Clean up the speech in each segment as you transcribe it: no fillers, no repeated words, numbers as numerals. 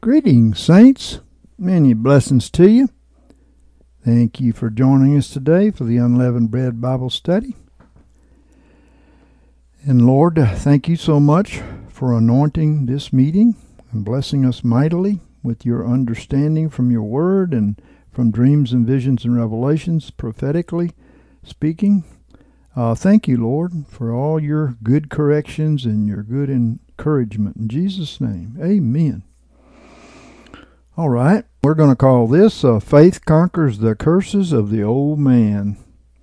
Greetings, saints. Many blessings to you. Thank you for joining us today for the Unleavened Bread Bible Study. And Lord, thank you so much for anointing this meeting and blessing us mightily with your understanding from your word and from dreams and visions and revelations, prophetically speaking. Thank you, Lord, for all your good corrections and your good encouragement. In Jesus' name, amen. All right, we're going to call this Faith Conquers the Curses of the Old Man.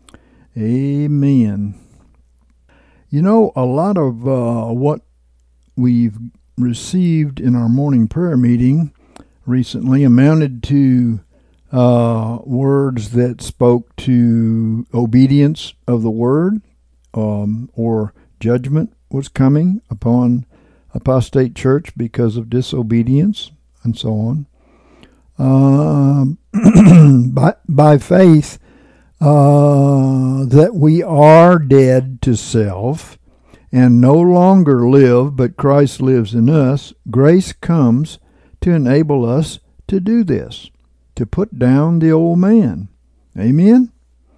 Amen. You know, a lot of what we've received in our morning prayer meeting recently amounted to words that spoke to obedience of the word, or judgment was coming upon apostate church because of disobedience, and so on. By faith, that we are dead to self and no longer live, but Christ lives in us, grace comes to enable us to do this, to put down the old man. Amen?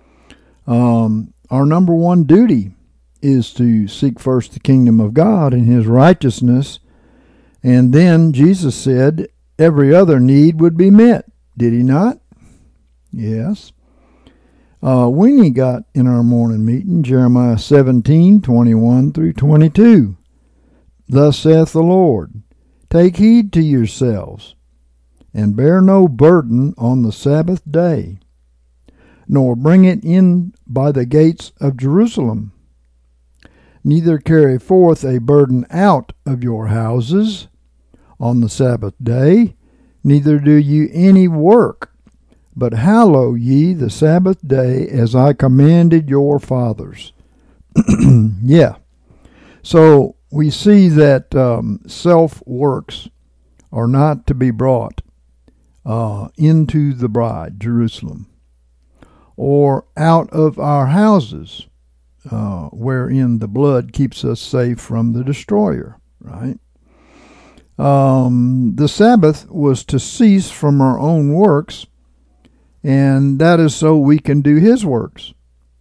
Our number one duty is to seek first the kingdom of God and his righteousness, and then Jesus said every other need would be met. Did he not? Yes. We got in our morning meeting Jeremiah 17:21 through 22. Thus saith the Lord, take heed to yourselves, and bear no burden on the Sabbath day, nor bring it in by the gates of Jerusalem. Neither carry forth a burden out of your houses on the Sabbath day, neither do you any work, but hallow ye the Sabbath day as I commanded your fathers. Yeah. So we see that self-works are not to be brought into the bride, Jerusalem, or out of our houses, wherein the blood keeps us safe from the destroyer, right? The Sabbath was to cease from our own works, and that is so we can do his works,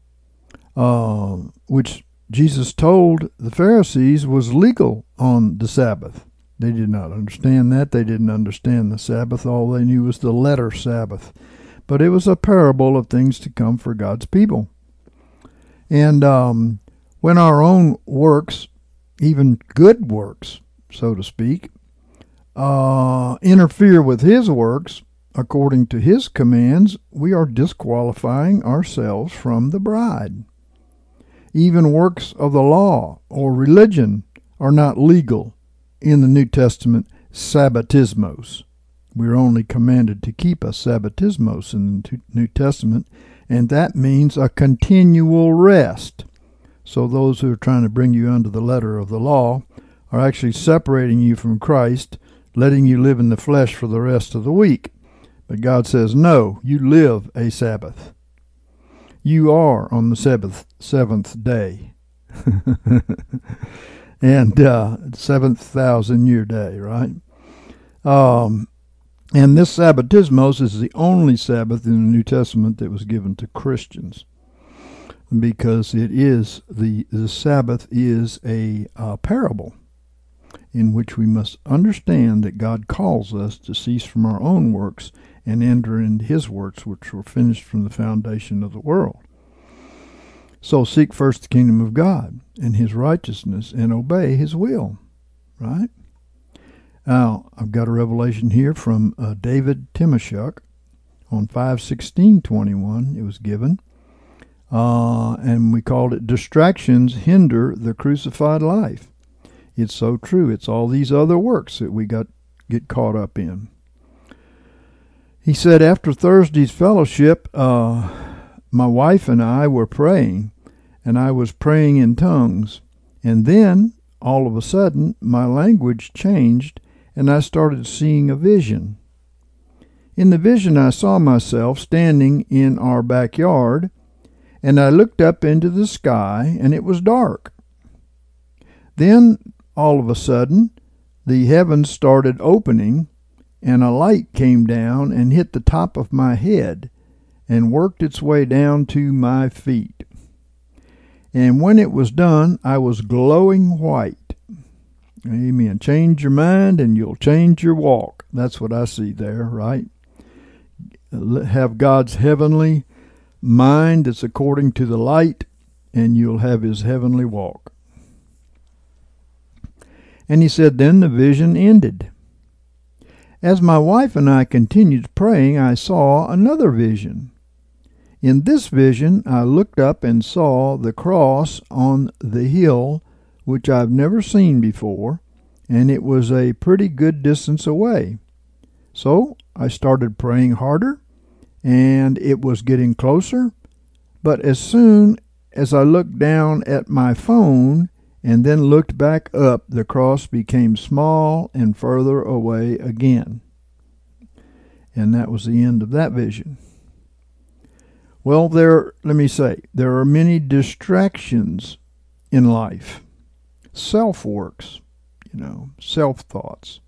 which Jesus told the Pharisees was legal on the Sabbath. They did not understand that. They didn't understand the Sabbath. All they knew was the letter Sabbath. But it was a parable of things to come for God's people. And when our own works, even good works, so to speak, interfere with his works according to his commands, we are disqualifying ourselves from the bride. Even works of the law or religion are not legal in the New Testament sabbatismos. We're only commanded to keep a sabbatismos in the New Testament, and that means a continual rest. So those who are trying to bring you under the letter of the law are actually separating you from Christ, letting you live in the flesh for the rest of the week. But God says, no, you live a Sabbath. You are on the seventh day. And 7,000-year day, right? And this sabbatismos is the only Sabbath in the New Testament that was given to Christians, because it is the Sabbath is a parable in which we must understand that God calls us to cease from our own works and enter into his works, which were finished from the foundation of the world. So seek first the kingdom of God and his righteousness and obey his will, right? Now, I've got a revelation here from David Timoshuk on 5:16-21. It was given, and we called it Distractions Hinder the Crucified Life. It's so true. It's all these other works that we get caught up in. He said, after Thursday's fellowship, my wife and I were praying, and I was praying in tongues. And then, all of a sudden, my language changed, and I started seeing a vision. In the vision, I saw myself standing in our backyard, and I looked up into the sky, and it was dark. Then, all of a sudden, the heavens started opening, and a light came down and hit the top of my head and worked its way down to my feet. And when it was done, I was glowing white. Amen. Change your mind and you'll change your walk. That's what I see there, right? Have God's heavenly mind that's according to the light, and you'll have his heavenly walk. And he said, then the vision ended. As my wife and I continued praying, I saw another vision. In this vision, I looked up and saw the cross on the hill, which I've never seen before, and it was a pretty good distance away. So I started praying harder, and it was getting closer. But as soon as I looked down at my phone and then looked back up, the cross became small and further away again. And that was the end of that vision. Well, there are many distractions in life. Self-works, self-thoughts,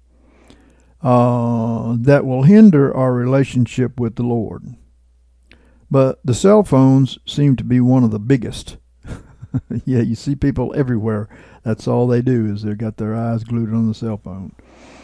that will hinder our relationship with the Lord. But the cell phones seem to be one of the biggest. Yeah, you see people everywhere. That's all they do is they've got their eyes glued on the cell phone.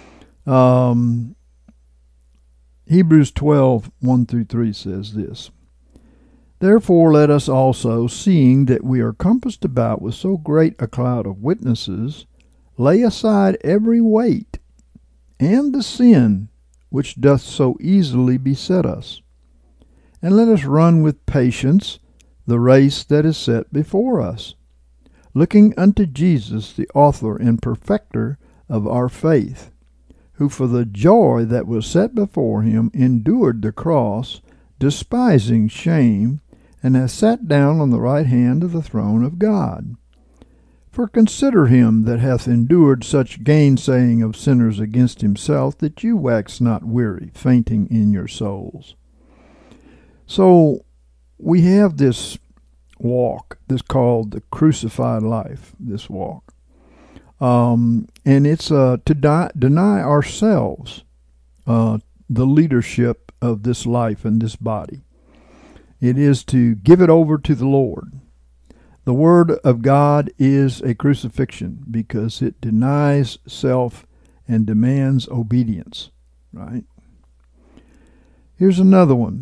Hebrews 12, 1-3 says this. Therefore let us also, seeing that we are compassed about with so great a cloud of witnesses, lay aside every weight and the sin which doth so easily beset us, and let us run with patience the race that is set before us, looking unto Jesus, the author and perfecter of our faith, who for the joy that was set before him endured the cross, despising shame, and has sat down on the right hand of the throne of God. For consider him that hath endured such gainsaying of sinners against himself, that you wax not weary, fainting in your souls. So we have this walk, this called the crucified life, this walk. And it's to deny ourselves the leadership of this life and this body. It is to give it over to the Lord. The Word of God is a crucifixion because it denies self and demands obedience, right? Here's another one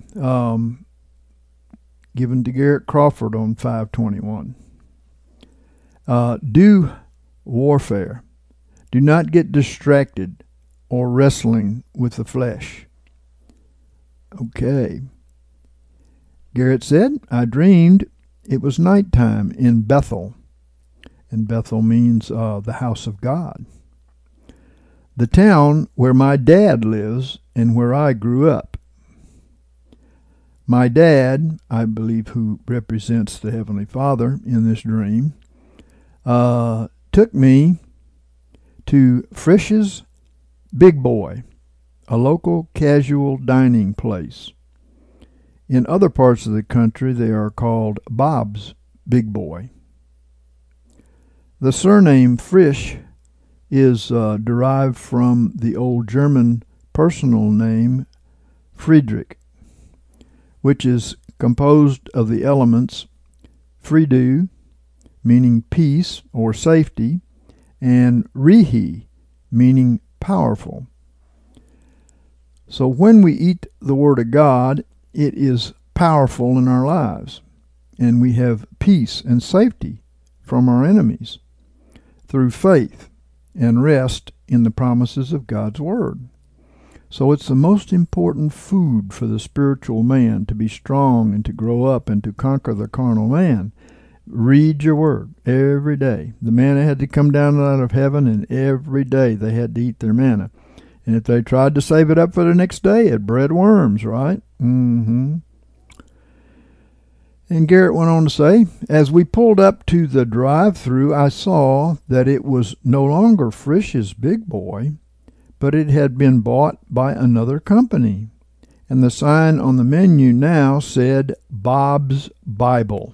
given to Garrett Crawford on 5/21. Do warfare. Do not get distracted or wrestling with the flesh. Okay. Garrett said, I dreamed it was nighttime in Bethel. And Bethel means the house of God. The town where my dad lives and where I grew up. My dad, I believe who represents the Heavenly Father in this dream, took me to Frisch's Big Boy, a local casual dining place. In other parts of the country, they are called Bob's Big Boy. The surname Frisch is derived from the old German personal name Friedrich, which is composed of the elements Friede, meaning peace or safety, and Rehi, meaning powerful. So when we eat the Word of God, it is powerful in our lives, and we have peace and safety from our enemies through faith and rest in the promises of God's Word. So it's the most important food for the spiritual man to be strong and to grow up and to conquer the carnal man. Read your Word every day. The manna had to come down out of heaven, and every day they had to eat their manna. And if they tried to save it up for the next day, it bred worms, right? And Garrett went on to say, as we pulled up to the drive-thru, I saw that it was no longer Frisch's Big Boy, but it had been bought by another company. And the sign on the menu now said Bob's Bible.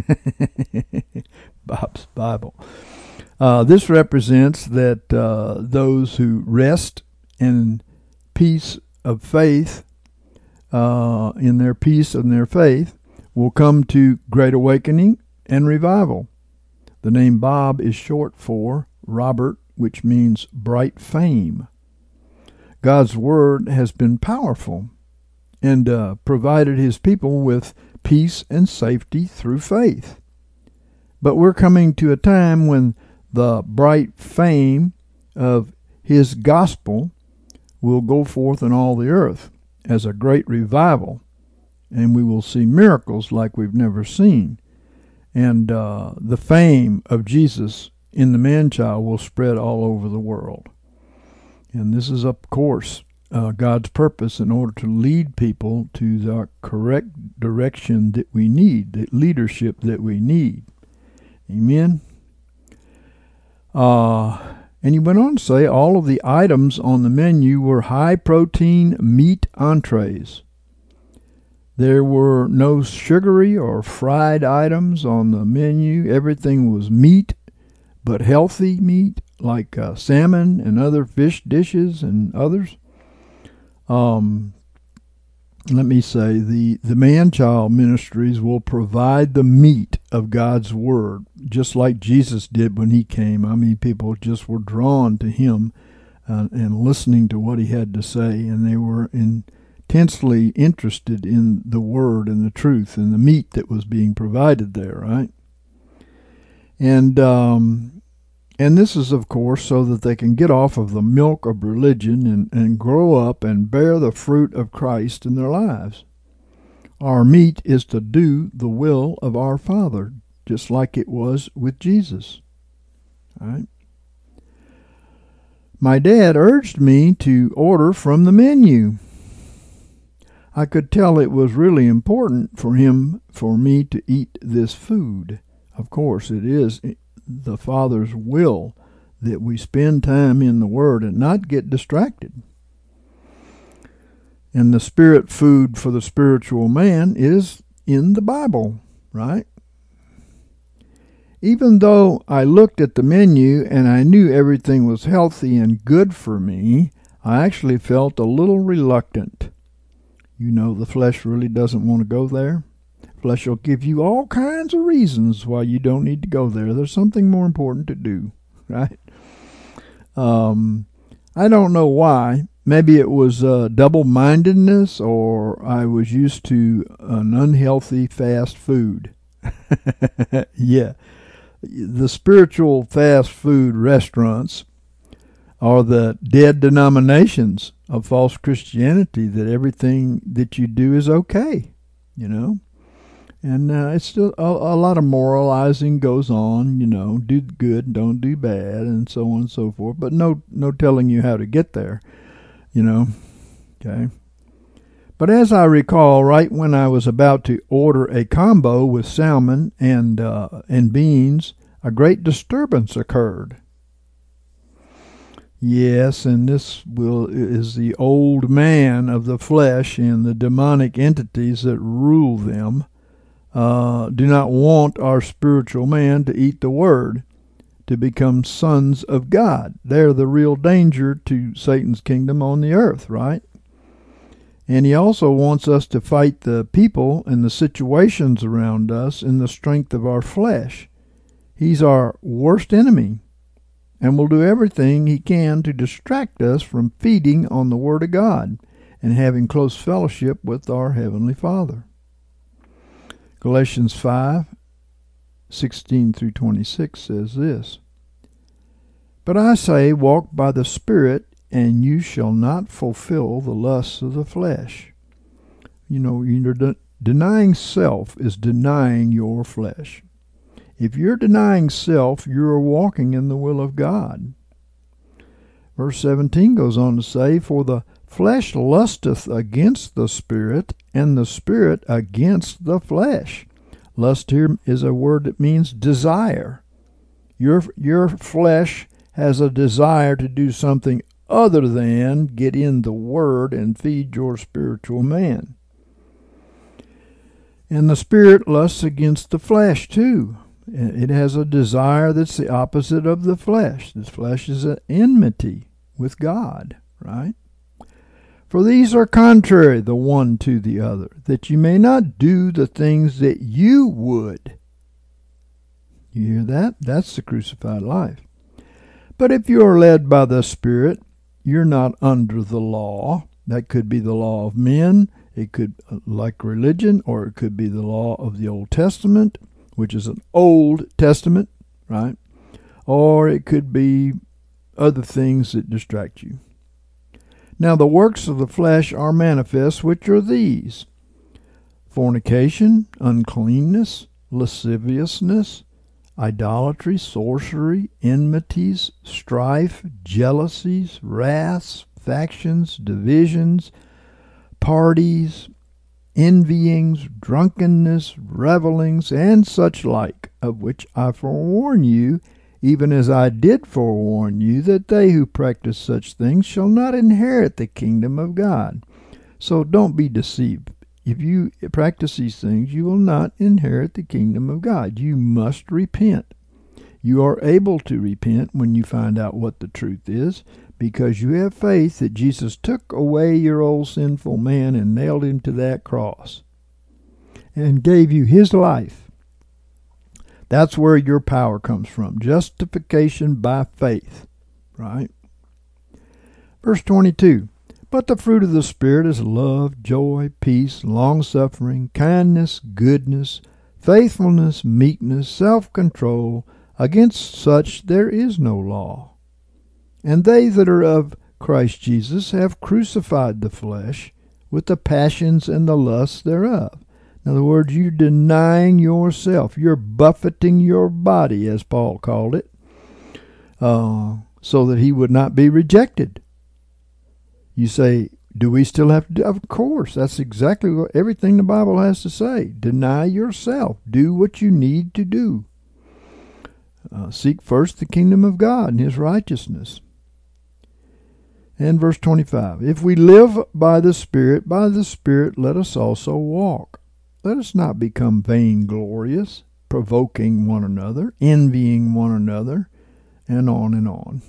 Bob's Bible. This represents that those who rest and peace of faith, in their peace and their faith, will come to great awakening and revival. The name Bob is short for Robert, which means bright fame. God's word has been powerful and provided his people with peace and safety through faith. But we're coming to a time when the bright fame of his gospel will go forth in all the earth as a great revival, and we will see miracles like we've never seen. And the fame of Jesus in the man-child will spread all over the world. And this is, of course, God's purpose in order to lead people to the correct direction that we need, the leadership that we need. Amen. And he went on to say all of the items on the menu were high-protein meat entrees. There were no sugary or fried items on the menu. Everything was meat, but healthy meat, like salmon and other fish dishes and others. Let me say, the man-child ministries will provide the meat of God's word, just like Jesus did when he came. I mean, people just were drawn to him and listening to what he had to say, and they were intensely interested in the word and the truth and the meat that was being provided there, right? And this is, of course, so that they can get off of the milk of religion and grow up and bear the fruit of Christ in their lives. Our meat is to do the will of our Father, just like it was with Jesus. All right? My dad urged me to order from the menu. I could tell it was really important for me to eat this food. Of course, it is the Father's will that we spend time in the Word and not get distracted. And the spirit food for the spiritual man is in the Bible, right? Even though I looked at the menu and I knew everything was healthy and good for me, I actually felt a little reluctant. You know, the flesh really doesn't want to go there. Flesh will give you all kinds of reasons why you don't need to go there. There's something more important to do, right? I don't know why. Maybe it was double-mindedness, or I was used to an unhealthy fast food. Yeah. The spiritual fast food restaurants are the dead denominations of false Christianity, that everything that you do is okay, you know? And it's still a lot of moralizing goes on, you know, do good, don't do bad, and so on and so forth. But no telling you how to get there, you know. Okay. But as I recall, right when I was about to order a combo with salmon and beans, a great disturbance occurred. Yes, and this is the old man of the flesh and the demonic entities that rule them. Do not want our spiritual man to eat the word, to become sons of God. They're the real danger to Satan's kingdom on the earth, right? And he also wants us to fight the people and the situations around us in the strength of our flesh. He's our worst enemy and will do everything he can to distract us from feeding on the Word of God and having close fellowship with our Heavenly Father. Galatians 5:16 through 26 says this, "But I say, walk by the Spirit, and you shall not fulfill the lusts of the flesh." You know, denying self is denying your flesh. If you're denying self, you're walking in the will of God. Verse 17 goes on to say, "For the flesh lusteth against the Spirit, and the Spirit against the flesh." Lust here is a word that means desire. Your flesh has a desire to do something other than get in the Word and feed your spiritual man. And the Spirit lusts against the flesh too. It has a desire that's the opposite of the flesh. The flesh is an enmity with God, right? For these are contrary the one to the other, that you may not do the things that you would. You hear that? That's the crucified life. But if you are led by the Spirit, you're not under the law. That could be the law of men. It could, like religion, or it could be the law of the Old Testament, which is an Old Testament, right? Or it could be other things that distract you. Now the works of the flesh are manifest, which are these: fornication, uncleanness, lasciviousness, idolatry, sorcery, enmities, strife, jealousies, wraths, factions, divisions, parties, envyings, drunkenness, revellings, and such like, of which I forewarn you, even as I did forewarn you, that they who practice such things shall not inherit the kingdom of God. So don't be deceived. If you practice these things, you will not inherit the kingdom of God. You must repent. You are able to repent when you find out what the truth is, because you have faith that Jesus took away your old sinful man and nailed him to that cross and gave you his life. That's where your power comes from. Justification by faith, right? Verse 22. But the fruit of the Spirit is love, joy, peace, long-suffering, kindness, goodness, faithfulness, meekness, self-control. Against such there is no law. And they that are of Christ Jesus have crucified the flesh with the passions and the lusts thereof. In other words, you're denying yourself. You're buffeting your body, as Paul called it, so that he would not be rejected. You say, do we still have to do? Of course, that's exactly what everything the Bible has to say. Deny yourself. Do what you need to do. Seek first the kingdom of God and his righteousness. And verse 25, if we live by the Spirit let us also walk. Let us not become vainglorious, provoking one another, envying one another, and on and on.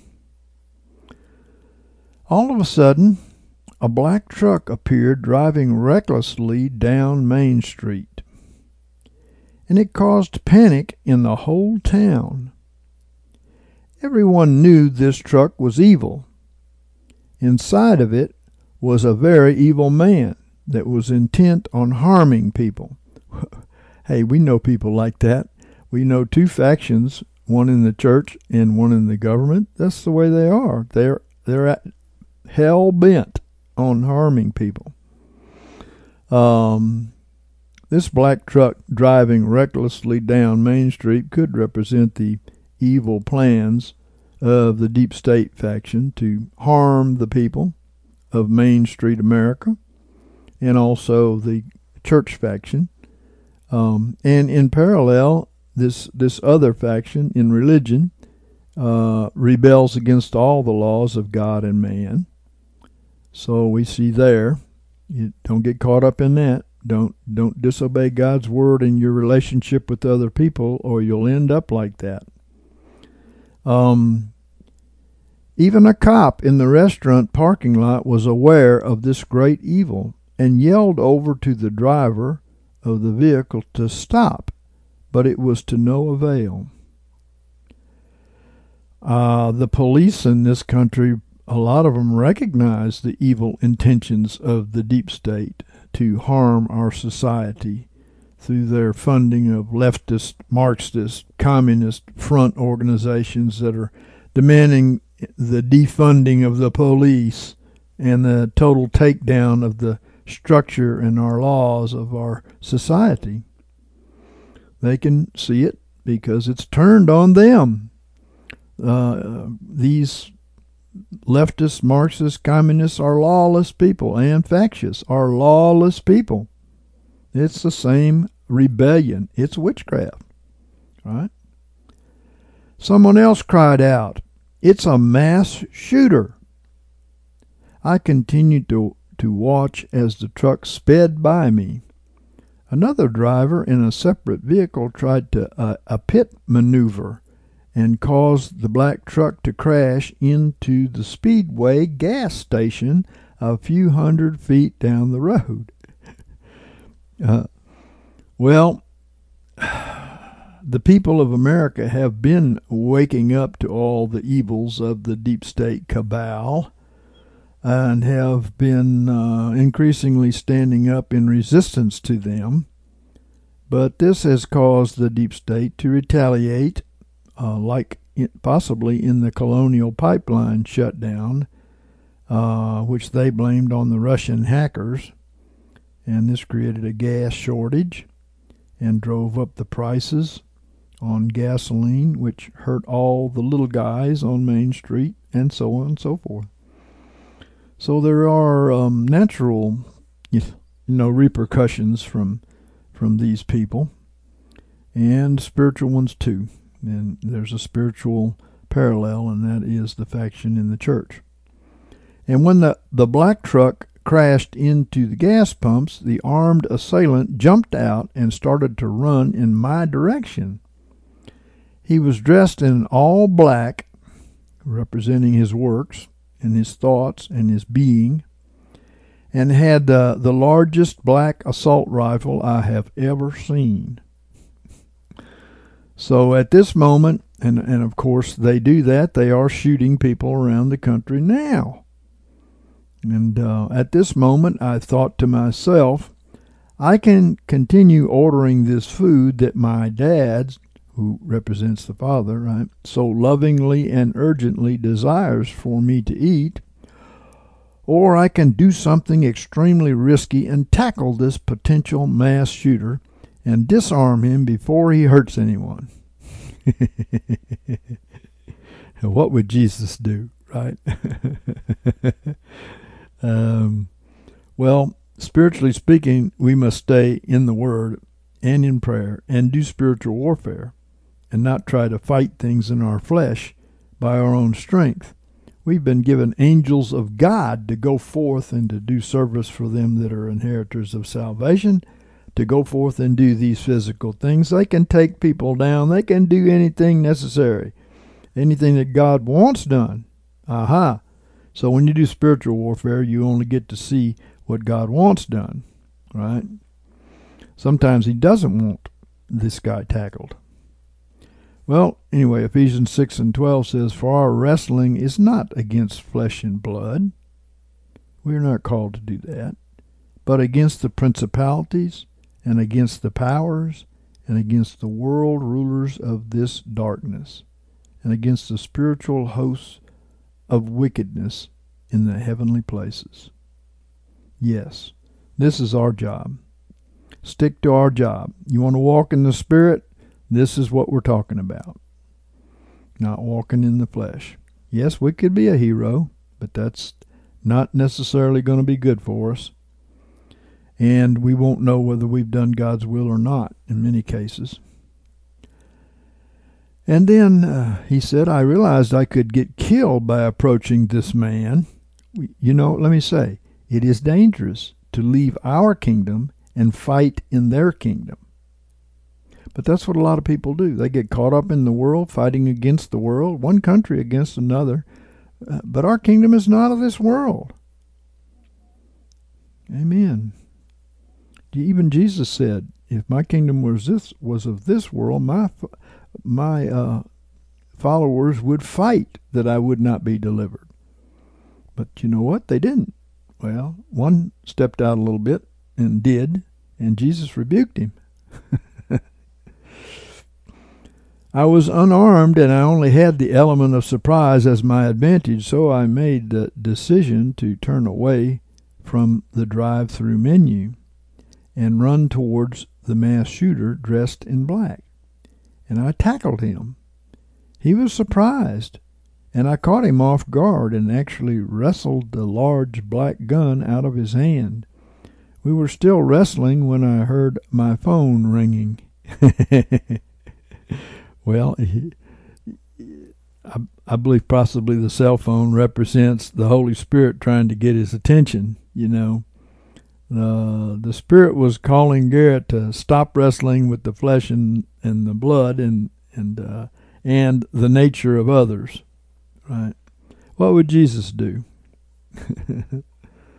All of a sudden, a black truck appeared driving recklessly down Main Street, and it caused panic in the whole town. Everyone knew this truck was evil. Inside of it was a very evil man that was intent on harming people. Hey, we know people like that. We know two factions, one in the church and one in the government. That's the way they are. They're hell-bent on harming people. This black truck driving recklessly down Main Street could represent the evil plans of the deep state faction to harm the people of Main Street America, and also the church faction. And in parallel, this other faction in religion rebels against all the laws of God and man. So we see there, you don't get caught up in that. Don't disobey God's word in your relationship with other people, or you'll end up like that. Even a cop in the restaurant parking lot was aware of this great evil and yelled over to the driver of the vehicle to stop, but it was to no avail. The police in this country, a lot of them recognize the evil intentions of the deep state to harm our society through their funding of leftist, Marxist, communist front organizations that are demanding the defunding of the police and the total takedown of the structure and our laws of our society. They can see it because it's turned on them. These leftist, Marxist, communists are lawless people, and factious are lawless people. It's the same rebellion. It's witchcraft, right? Someone else cried out, "It's a mass shooter." I continued to watch as the truck sped by me. Another driver in a separate vehicle tried a pit maneuver and caused the black truck to crash into the Speedway gas station a few hundred feet down the road. Well, the people of America have been waking up to all the evils of the deep state cabal and have been increasingly standing up in resistance to them. But this has caused the deep state to retaliate, possibly in the Colonial Pipeline shutdown, which they blamed on the Russian hackers. And this created a gas shortage and drove up the prices on gasoline, which hurt all the little guys on Main Street, and so on and so forth. So there are natural, repercussions from these people, and spiritual ones too. And there's a spiritual parallel, and that is the faction in the church. And when the black truck crashed into the gas pumps, the armed assailant jumped out and started to run in my direction. He was dressed in all black, representing his works and his thoughts and his being, and had the largest black assault rifle I have ever seen. So at this moment, and of course they do that, they are shooting people around the country now. And at this moment, I thought to myself, I can continue ordering this food that my dad, who represents the Father, right, so lovingly and urgently desires for me to eat, or I can do something extremely risky and tackle this potential mass shooter and disarm him before he hurts anyone. What would Jesus do, right? Well, spiritually speaking, we must stay in the Word and in prayer and do spiritual warfare and not try to fight things in our flesh by our own strength. We've been given angels of God to go forth and to do service for them that are inheritors of salvation, to go forth and do these physical things. They can take people down. They can do anything necessary, anything that God wants done. Aha. So when you do spiritual warfare, you only get to see what God wants done, right? Sometimes he doesn't want this guy tackled. Well, anyway, Ephesians 6:12 says, "For our wrestling is not against flesh and blood." We're not called to do that. "But against the principalities and against the powers and against the world rulers of this darkness and against the spiritual hosts of wickedness in the heavenly places." Yes, this is our job. Stick to our job. You want to walk in the Spirit? This is what we're talking about. Not walking in the flesh. Yes, we could be a hero, but that's not necessarily going to be good for us. And we won't know whether we've done God's will or not in many cases. And then he said, I realized I could get killed by approaching this man. Let me say, it is dangerous to leave our kingdom and fight in their kingdom. But that's what a lot of people do. They get caught up in the world, fighting against the world, one country against another. But our kingdom is not of this world. Amen. Even Jesus said, if my kingdom was of this world, my followers would fight that I would not be delivered. But you know what? They didn't. Well, one stepped out a little bit and did, and Jesus rebuked him. I was unarmed, and I only had the element of surprise as my advantage, so I made the decision to turn away from the drive-through menu and run towards the mass shooter dressed in black. And I tackled him. He was surprised, and I caught him off guard and actually wrestled the large black gun out of his hand. We were still wrestling when I heard my phone ringing. Well, I believe possibly the cell phone represents the Holy Spirit trying to get his attention, The Spirit was calling Garrett to stop wrestling with the flesh and the blood and the nature of others, right? What would Jesus do?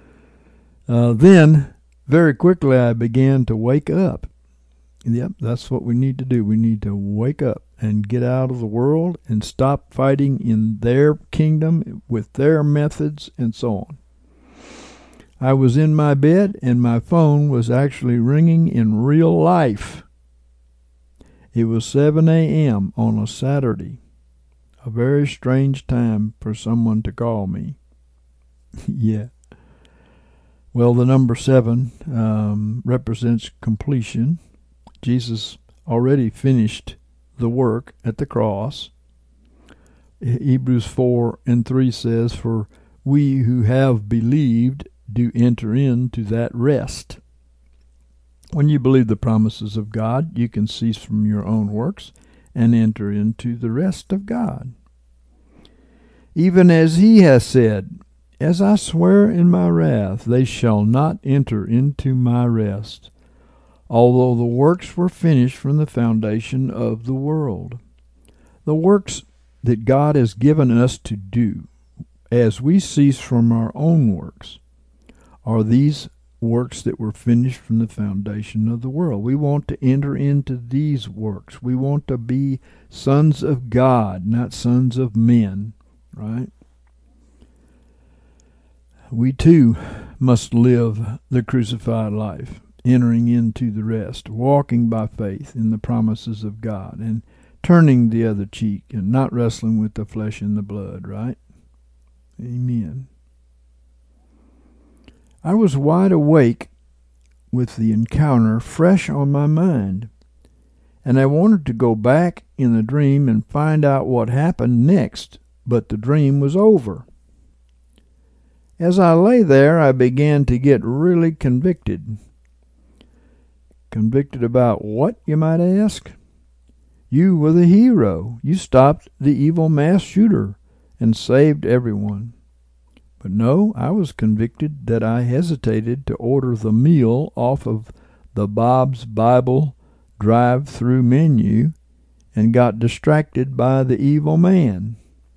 Then, very quickly, I began to wake up. Yep, that's what we need to do. We need to wake up and get out of the world and stop fighting in their kingdom with their methods and so on. I was in my bed and my phone was actually ringing in real life. It was 7 a.m. on a Saturday, a very strange time for someone to call me. Yeah. Well, the number 7 represents completion. Jesus already finished the work at the cross. Hebrews 4:3 says, "For we who have believed do enter into that rest." When you believe the promises of God, you can cease from your own works and enter into the rest of God. Even as he has said, "As I swear in my wrath, they shall not enter into my rest, although the works were finished from the foundation of the world." The works that God has given us to do, as we cease from our own works, are these works that were finished from the foundation of the world. We want to enter into these works. We want to be sons of God, not sons of men, right? We too must live the crucified life, entering into the rest, walking by faith in the promises of God, and turning the other cheek, and not wrestling with the flesh and the blood, right? Amen. I was wide awake with the encounter fresh on my mind, and I wanted to go back in the dream and find out what happened next, but the dream was over. As I lay there, I began to get really convicted. Convicted about what, you might ask? You were the hero. You stopped the evil mass shooter and saved everyone. But no, I was convicted that I hesitated to order the meal off of the Bob's Bible drive-through menu and got distracted by the evil man.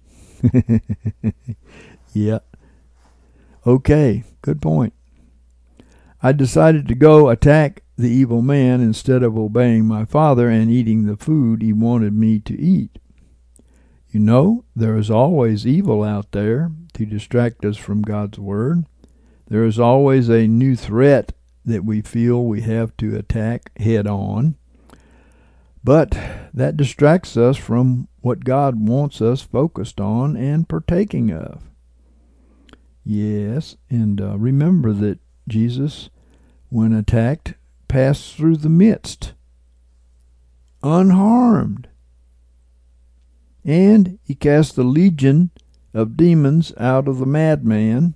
Yeah. Okay, good point. I decided to go attack the evil man instead of obeying my father and eating the food he wanted me to eat. You know, there is always evil out there to distract us from God's word. There is always a new threat that we feel we have to attack head on. But that distracts us from what God wants us focused on and partaking of. Yes, and remember that Jesus, when attacked, passed through the midst, unharmed. And he cast the legion of demons out of the madman,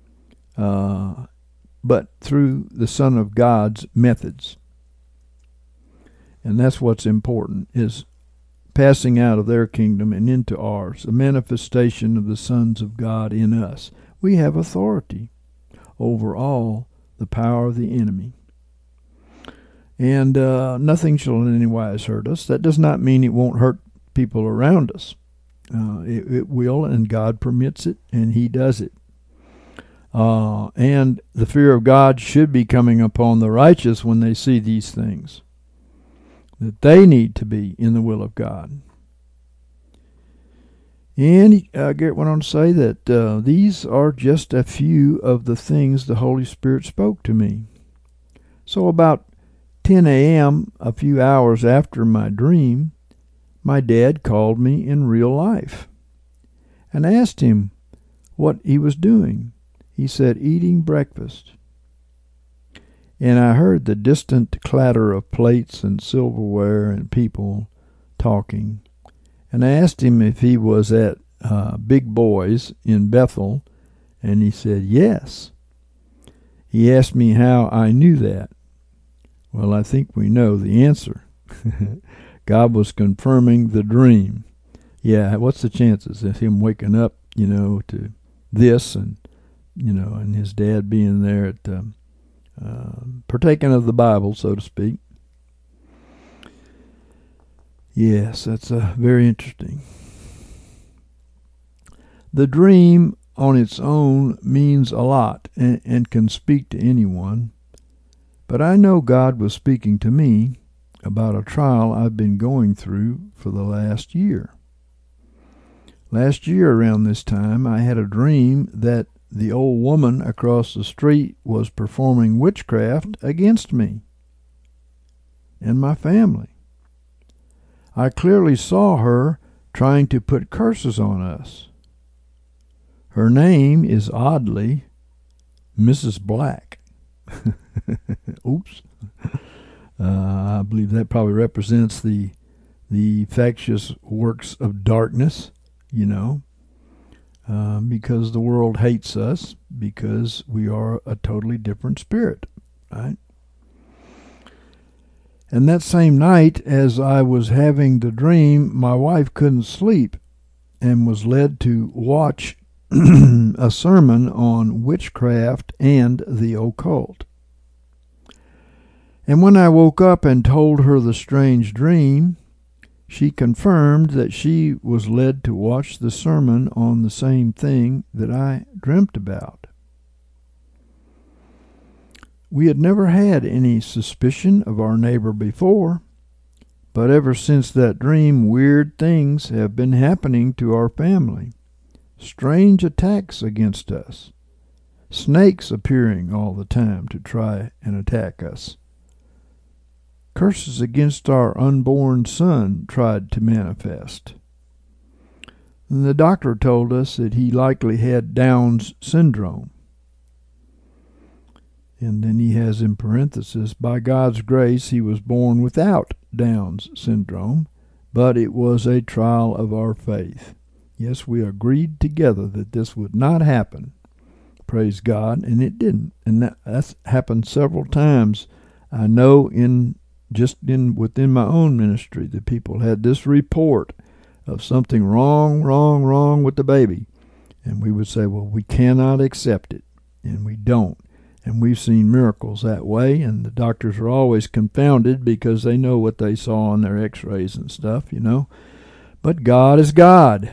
but through the Son of God's methods. And that's what's important, is passing out of their kingdom and into ours, the manifestation of the sons of God in us. We have authority over all the power of the enemy. And nothing shall in any wise hurt us. That does not mean it won't hurt people around us. It will, and God permits it, and he does it. And the fear of God should be coming upon the righteous when they see these things, that they need to be in the will of God. And Garrett went on to say that these are just a few of the things the Holy Spirit spoke to me. So about 10 a.m., a few hours after my dream, my dad called me in real life and asked him what he was doing. He said, eating breakfast. And I heard the distant clatter of plates and silverware and people talking. And I asked him if he was at Big Boys in Bethel, and he said yes. He asked me how I knew that. Well, I think we know the answer. God was confirming the dream. Yeah, what's the chances of him waking up, to this, and, and his dad being there at partaking of the Bible, so to speak. Yes, that's very interesting. The dream on its own means a lot and can speak to anyone, but I know God was speaking to me about a trial I've been going through for the last year. Last year around this time, I had a dream that the old woman across the street was performing witchcraft against me and my family. I clearly saw her trying to put curses on us. Her name is oddly Mrs. Black. Oops. I believe that probably represents the factious works of darkness, because the world hates us because we are a totally different spirit, right? And that same night, as I was having the dream, my wife couldn't sleep and was led to watch a sermon on witchcraft and the occult. And when I woke up and told her the strange dream, she confirmed that she was led to watch the sermon on the same thing that I dreamt about. We had never had any suspicion of our neighbor before, but ever since that dream, weird things have been happening to our family. Strange attacks against us. Snakes appearing all the time to try and attack us. Curses against our unborn son tried to manifest. And the doctor told us that he likely had Down's syndrome. And then he has in parenthesis, by God's grace, he was born without Down's syndrome, but it was a trial of our faith. Yes, we agreed together that this would not happen. Praise God, and it didn't. And that's happened several times. I know within my own ministry that people had this report of something wrong with the baby. And we would say, well, we cannot accept it. And we don't. And we've seen miracles that way, and the doctors are always confounded because they know what they saw on their x-rays and stuff, But God is God.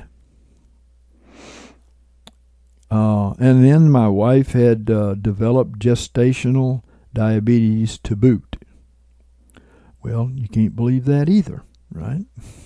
And then my wife had developed gestational diabetes to boot. Well, you can't believe that either, right?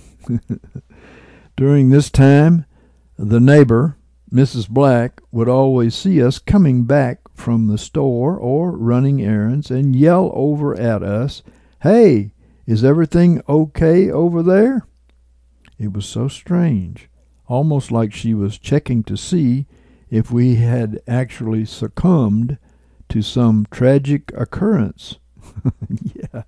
During this time, the neighbor, Mrs. Black, would always see us coming back from the store or running errands and yell over at us, "Hey, is everything okay over there?" It was so strange, almost like she was checking to see if we had actually succumbed to some tragic occurrence. Yeah.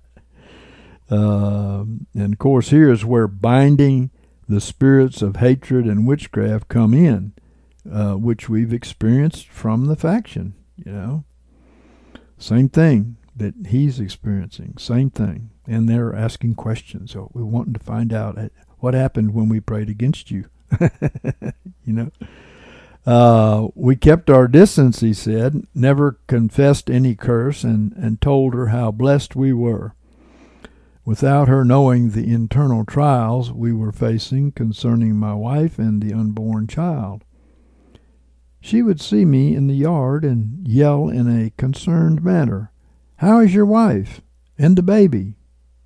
And of course, here is where binding the spirits of hatred and witchcraft come in, which we've experienced from the faction, Same thing that he's experiencing, same thing. And they're asking questions. So we wanted to find out what happened when we prayed against you. We kept our distance, he said, never confessed any curse, and told her how blessed we were, without her knowing the internal trials we were facing concerning my wife and the unborn child. She would see me in the yard and yell in a concerned manner, "How is your wife and the baby?"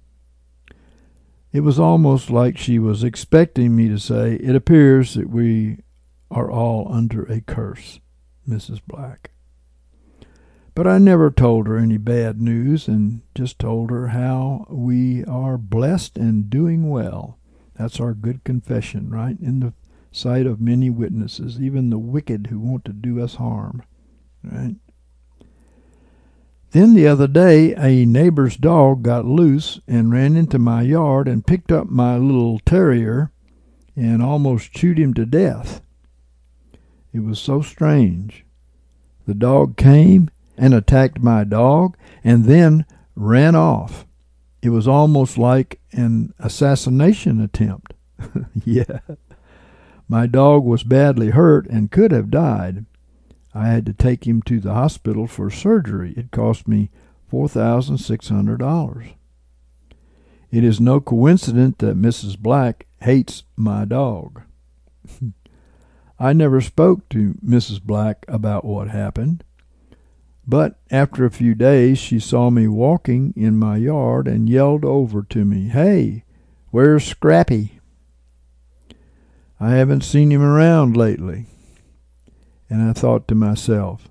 It was almost like she was expecting me to say, "It appears that we are all under a curse, Mrs. Black." But I never told her any bad news, and just told her how we are blessed and doing well. That's our good confession, right? In the sight of many witnesses, even the wicked who want to do us harm, right? Then the other day, a neighbor's dog got loose and ran into my yard and picked up my little terrier and almost chewed him to death. It was so strange. The dog came and attacked my dog and then ran off. It was almost like an assassination attempt. Yeah. My dog was badly hurt and could have died. I had to take him to the hospital for surgery. It cost me $4,600. It is no coincidence that Mrs. Black hates my dog. I never spoke to Mrs. Black about what happened, but after a few days she saw me walking in my yard and yelled over to me, "Hey, where's Scrappy? I haven't seen him around lately." And I thought to myself,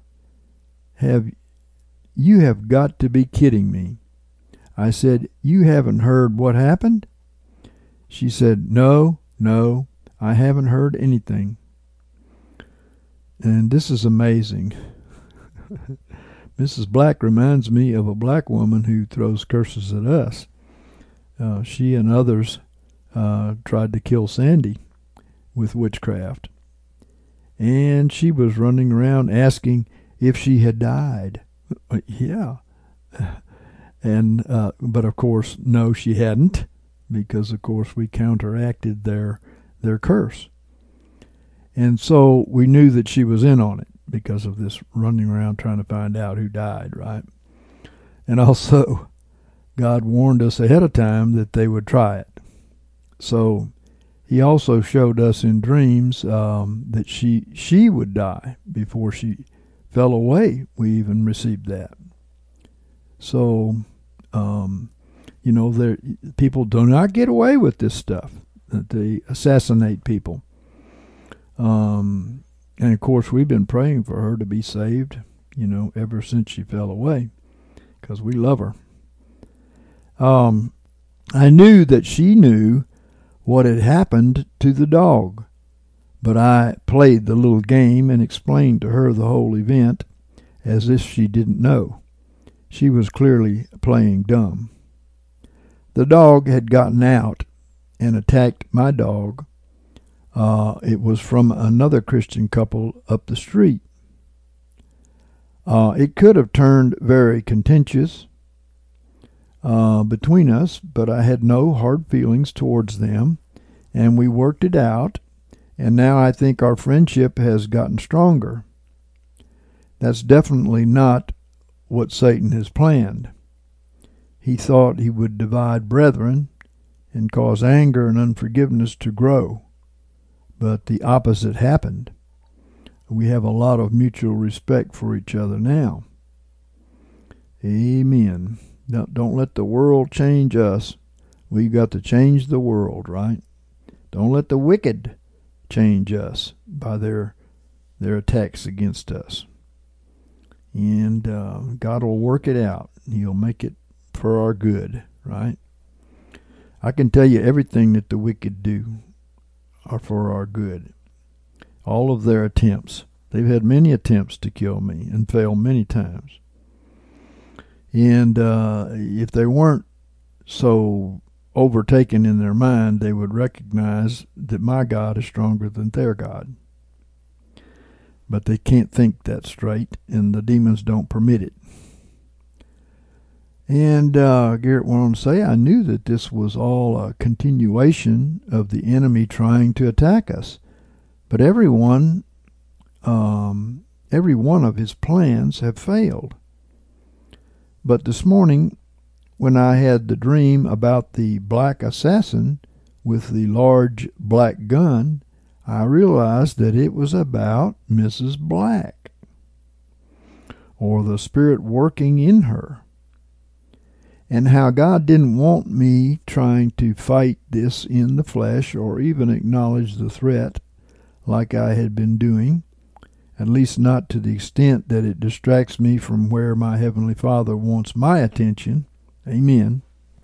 you have got to be kidding me. I said, "You haven't heard what happened?" She said, No, I haven't heard anything." And this is amazing. Mrs. Black reminds me of a black woman who throws curses at us. She and others tried to kill Sandy with witchcraft. And she was running around asking if she had died. Yeah. And but of course, no, she hadn't, because of course we counteracted their curse. And so we knew that she was in on it because of this running around trying to find out who died, right? And also, God warned us ahead of time that they would try it. So he also showed us in dreams that she would die before she fell away. We even received that. So, people do not get away with this stuff, that they assassinate people. And of course, we've been praying for her to be saved, ever since she fell away, because we love her. I knew that she knew what had happened to the dog, but I played the little game and explained to her the whole event as if she didn't know. She was clearly playing dumb. The dog had gotten out and attacked my dog. It was from another Christian couple up the street. It could have turned very contentious between us, but I had no hard feelings towards them, and we worked it out, and now I think our friendship has gotten stronger. That's definitely not what Satan has planned. He thought he would divide brethren and cause anger and unforgiveness to grow, but the opposite happened. We have a lot of mutual respect for each other now. Amen. Don't let the world change us. We've got to change the world, right? Don't let the wicked change us by their attacks against us. And God will work it out. He'll make it for our good, right? I can tell you everything that the wicked do are for our good. All of their attempts. They've had many attempts to kill me and failed many times. And if they weren't so overtaken in their mind, they would recognize that my God is stronger than their God. But they can't think that straight, and the demons don't permit it. And Garrett went on to say, I knew that this was all a continuation of the enemy trying to attack us. But every one of his plans have failed. But this morning, when I had the dream about the black assassin with the large black gun, I realized that it was about Mrs. Black, or the Spirit working in her, and how God didn't want me trying to fight this in the flesh or even acknowledge the threat like I had been doing, at least not to the extent that it distracts me from where my Heavenly Father wants my attention. Amen.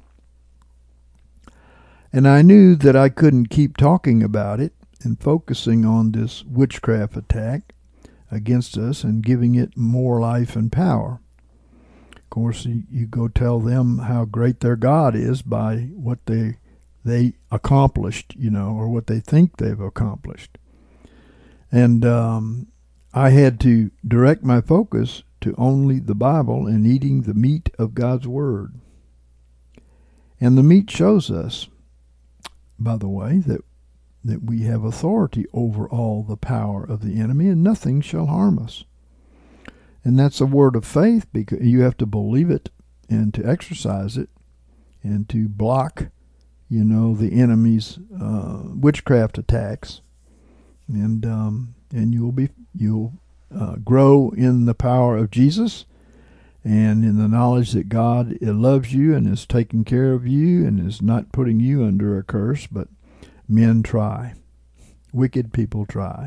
And I knew that I couldn't keep talking about it and focusing on this witchcraft attack against us and giving it more life and power. Of course, you go tell them how great their God is by what they accomplished, or what they think they've accomplished. And I had to direct my focus to only the Bible and eating the meat of God's Word. And the meat shows us, by the way, that we have authority over all the power of the enemy, and nothing shall harm us. And that's a word of faith, because you have to believe it and to exercise it and to block, the enemy's witchcraft attacks. and you'll grow in the power of Jesus and in the knowledge that God loves you and is taking care of you and is not putting you under a curse. But men try. Wicked people try.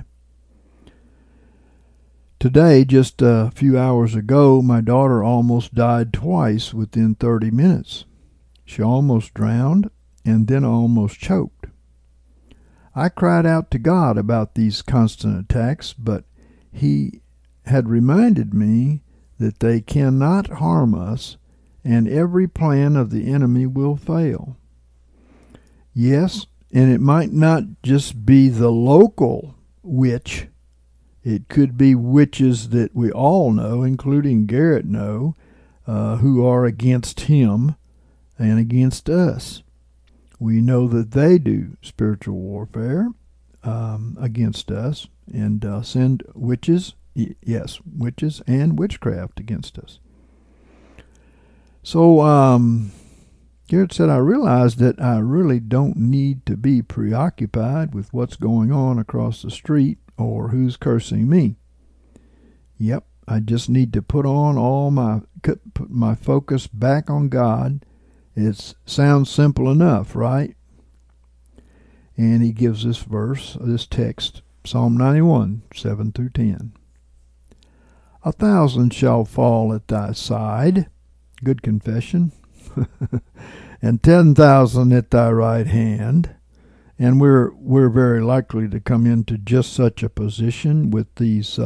Today, just a few hours ago, my daughter almost died twice within 30 minutes. She almost drowned and then almost choked. I cried out to God about these constant attacks, but He had reminded me that they cannot harm us, and every plan of the enemy will fail. Yes, and it might not just be the local witch. It could be witches that we all know, including Garrett know, who are against him and against us. We know that they do spiritual warfare against us and send witches, yes, witches and witchcraft against us. So Garrett said, I realized that I really don't need to be preoccupied with what's going on across the street or who's cursing me. Yep, I just need to put my focus back on God. It sounds simple enough, right? And he gives this text, Psalm 91, 7 through 10. 1,000 shall fall at thy side, good confession, and 10,000 at thy right hand. And we're very likely to come into just such a position with these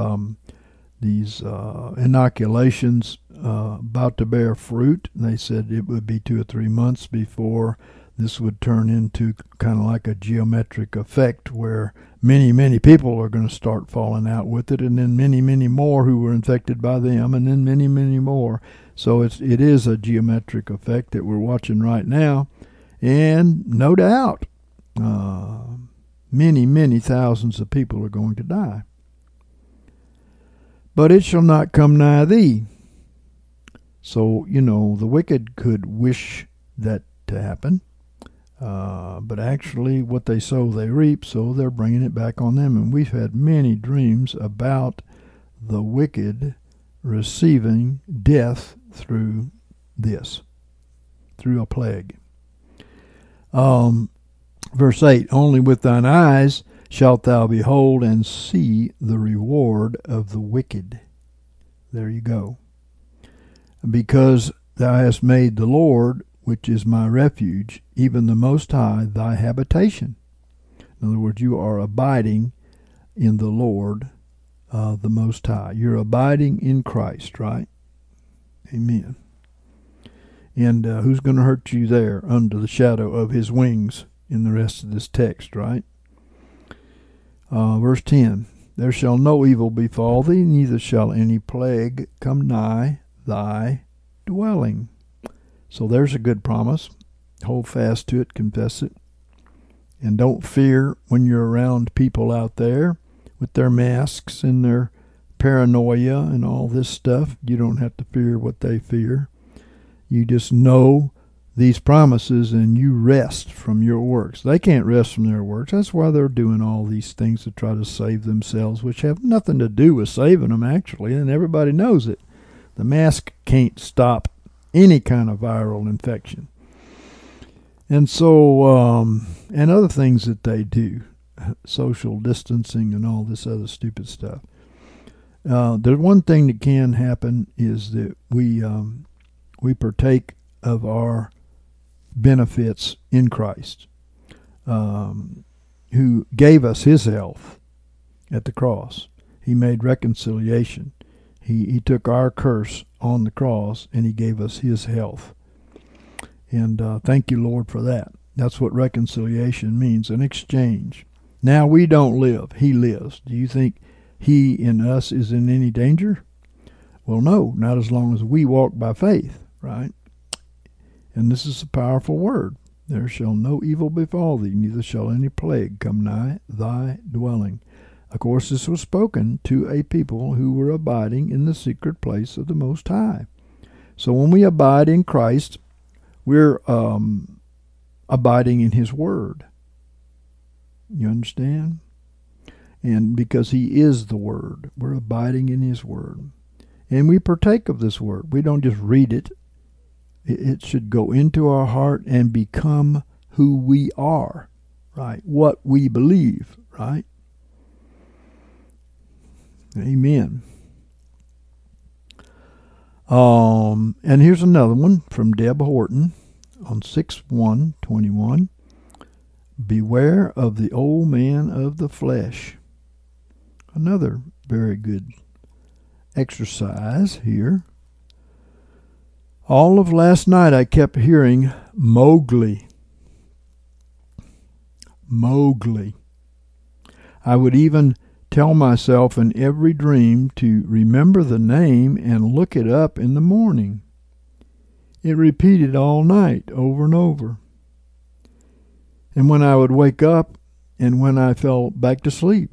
inoculations about to bear fruit. They said it would be 2 or 3 months before this would turn into kind of like a geometric effect where many, many people are going to start falling out with it, and then many, many more who were infected by them, and then many, many more. So it is a geometric effect that we're watching right now, and no doubt many, many thousands of people are going to die. But it shall not come nigh thee. So, the wicked could wish that to happen. But actually what they sow they reap, so they're bringing it back on them. And we've had many dreams about the wicked receiving death through a plague. Verse 8, only with thine eyes shalt thou behold and see the reward of the wicked. There you go. Because thou hast made the Lord, which is my refuge, even the Most High, thy habitation. In other words, you are abiding in the Lord, the Most High. You're abiding in Christ, right? Amen. And who's going to hurt you there under the shadow of his wings in the rest of this text, right? Verse 10, there shall no evil befall thee, neither shall any plague come nigh thy dwelling. So there's a good promise. Hold fast to it, confess it. And don't fear when you're around people out there with their masks and their paranoia and all this stuff. You don't have to fear what they fear. You just know these promises and you rest from your works. They can't rest from their works. That's why they're doing all these things to try to save themselves, which have nothing to do with saving them, actually, and everybody knows it. The mask can't stop any kind of viral infection. And so, and other things that they do, social distancing and all this other stupid stuff. The one thing that can happen is that we partake of our benefits in Christ, who gave us his health at the cross. He made reconciliation. He took our curse on the cross and he gave us his health. And thank you, Lord, for that. That's what reconciliation means, an exchange. Now we don't live. He lives. Do you think he in us is in any danger? Well, no, not as long as we walk by faith, right? And this is a powerful word. There shall no evil befall thee, neither shall any plague come nigh thy dwelling. Of course, this was spoken to a people who were abiding in the secret place of the Most High. So when we abide in Christ, we're abiding in his word. You understand? And because he is the Word, we're abiding in his Word. And we partake of this Word. We don't just read it. It should go into our heart and become who we are, right? What we believe, right? Amen. And here's another one from Deb Horton on 6/1/21. Beware of the old man of the flesh. Another very good exercise here. All of last night I kept hearing Mowgli. Mowgli. I would even tell myself in every dream to remember the name and look it up in the morning. It repeated all night, over and over. And when I would wake up and when I fell back to sleep,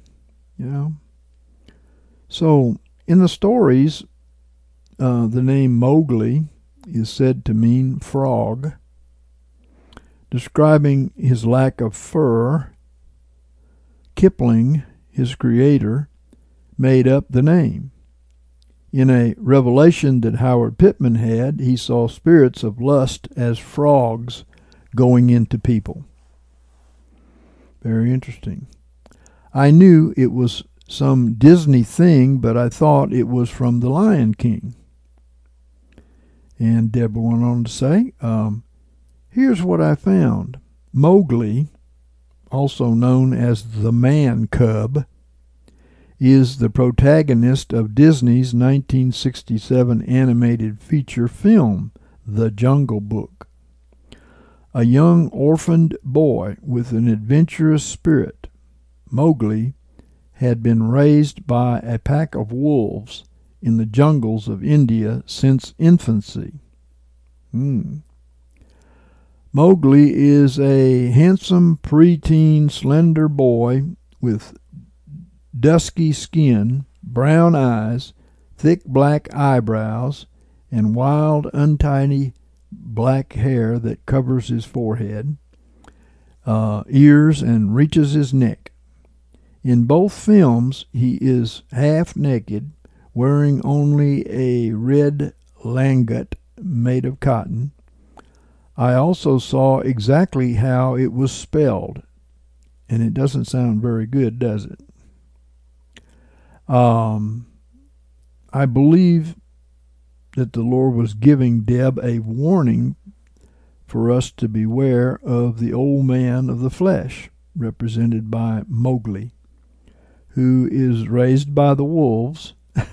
So in the stories, the name Mowgli is said to mean frog, describing his lack of fur. Kipling, his creator, made up the name. In a revelation that Howard Pittman had, he saw spirits of lust as frogs going into people. Very interesting. I knew it was some Disney thing, but I thought it was from The Lion King. And Deborah went on to say, here's what I found. Mowgli, also known as the man cub, is the protagonist of Disney's 1967 animated feature film, The Jungle Book. A young orphaned boy with an adventurous spirit, Mowgli had been raised by a pack of wolves in the jungles of India since infancy. Mowgli is a handsome, preteen, slender boy with dusky skin, brown eyes, thick black eyebrows, and wild, untidy black hair that covers his forehead, ears, and reaches his neck. In both films, he is half naked, wearing only a red langut made of cotton. I also saw exactly how it was spelled, and it doesn't sound very good, does it? I believe that the Lord was giving Deb a warning for us to beware of the old man of the flesh, represented by Mowgli, who is raised by the wolves,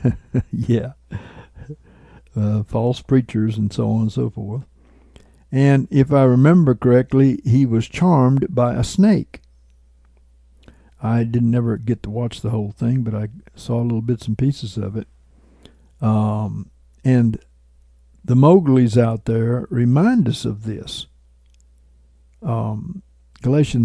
false preachers and so on and so forth. And if I remember correctly, he was charmed by a snake. I didn't never get to watch the whole thing, but I saw little bits and pieces of it. And the Mowglis out there remind us of this. Galatians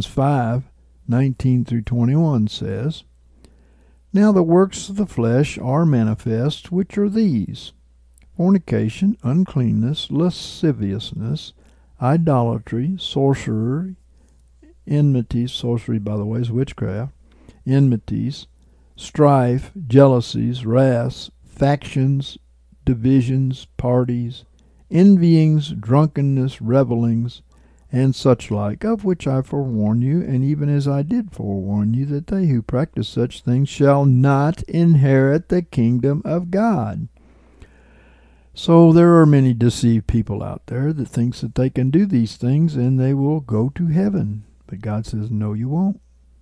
5:19-21 says, Now the works of the flesh are manifest, which are these: fornication, uncleanness, lasciviousness, idolatry, sorcery, enmities — sorcery, by the way, is witchcraft — enmities, strife, jealousies, wraths, factions, divisions, parties, envyings, drunkenness, revellings, and such like, of which I forewarn you, and even as I did forewarn you, that they who practice such things shall not inherit the kingdom of God. So there are many deceived people out there that thinks that they can do these things and they will go to heaven. But God says, no, you won't.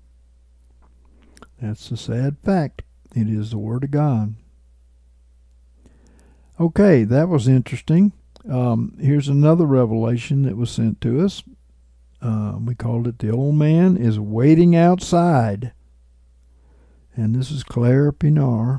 That's the sad fact. It is the Word of God. Okay, that was interesting. Here's another revelation that was sent to us. We called it The Old Man is Waiting Outside. And this is Claire Pinar,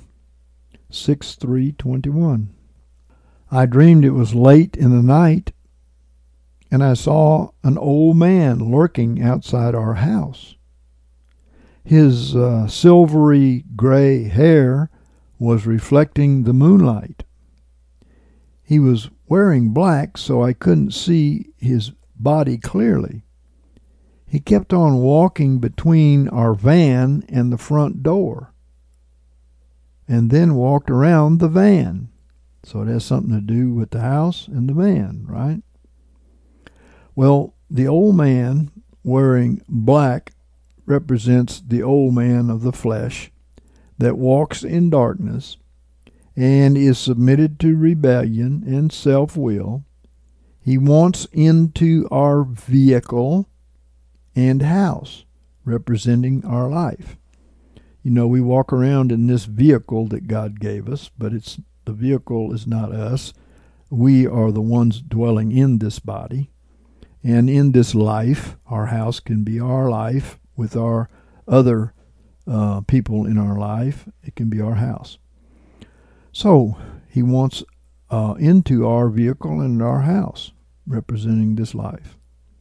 6/3/21. I dreamed it was late in the night, and I saw an old man lurking outside our house. His silvery gray hair was reflecting the moonlight. He was wearing black, so I couldn't see his body clearly. He kept on walking between our van and the front door, and then walked around the van. So it has something to do with the house and the van, right? Well, the old man wearing black represents the old man of the flesh that walks in darkness and is submitted to rebellion and self-will. He wants into our vehicle and house, representing our life. You know, we walk around in this vehicle that God gave us, but the vehicle is not us. We are the ones dwelling in this body. And in this life, our house can be our life with our other people in our life. It can be our house. So he wants into our vehicle and our house, representing this life.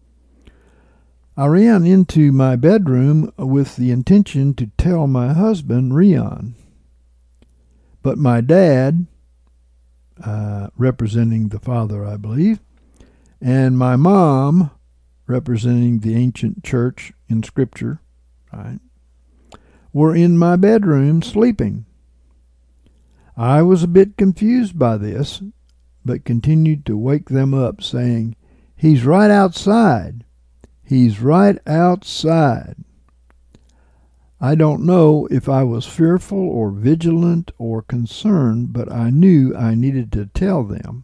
I ran into my bedroom with the intention to tell my husband, Rion. But my dad, representing the father, I believe, and my mom, representing the ancient church in Scripture, right, were in my bedroom sleeping. I was a bit confused by this, but continued to wake them up, saying, "He's right outside. He's right outside." I don't know if I was fearful or vigilant or concerned, but I knew I needed to tell them.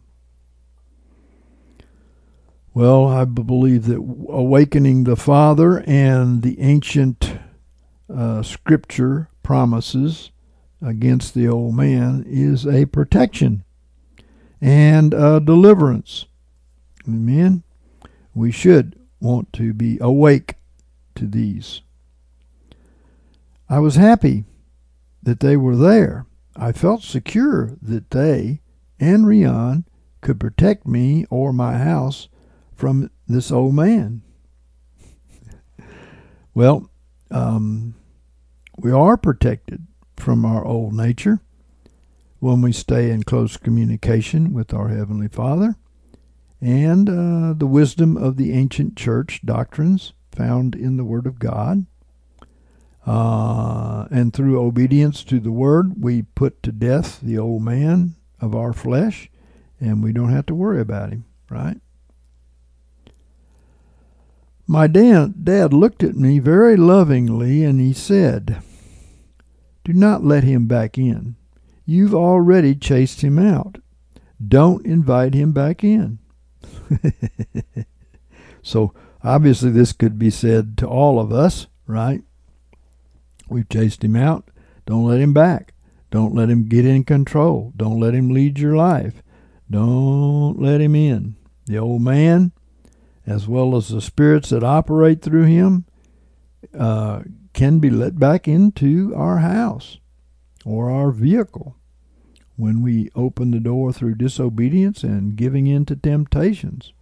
Well, I believe that awakening the Father and the ancient Scripture promises against the old man is a protection and a deliverance. Amen? We should want to be awake to these. I was happy that they were there. I felt secure that they and Rion could protect me or my house from this old man. Well, we are protected from our old nature when we stay in close communication with our Heavenly Father and the wisdom of the ancient church doctrines found in the Word of God. And through obedience to the Word, we put to death the old man of our flesh, and we don't have to worry about him, right? My dad looked at me very lovingly, and he said, "Do not let him back in. You've already chased him out. Don't invite him back in." So obviously this could be said to all of us, right? We've chased him out. Don't let him back. Don't let him get in control. Don't let him lead your life. Don't let him in. The old man, as well as the spirits that operate through him, can be let back into our house or our vehicle when we open the door through disobedience and giving in to temptations.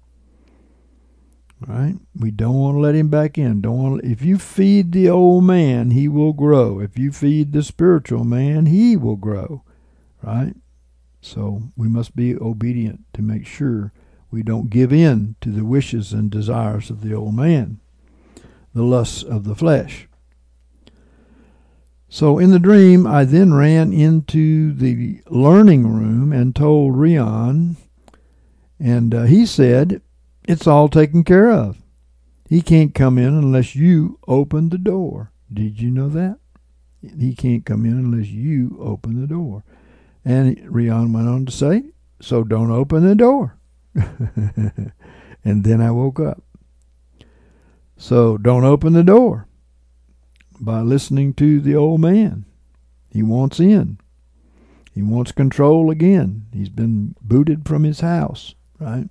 Right? We don't want to let him back in. If you feed the old man, he will grow. If you feed the spiritual man, he will grow. Right? So we must be obedient to make sure we don't give in to the wishes and desires of the old man, the lusts of the flesh. So in the dream, I then ran into the learning room and told Rion, and he said, "It's all taken care of. He can't come in unless you open the door." Did you know that? He can't come in unless you open the door. And Rion went on to say, "So don't open the door." And then I woke up. So don't open the door by listening to the old man. He wants in. He wants control again. He's been booted from his house, right?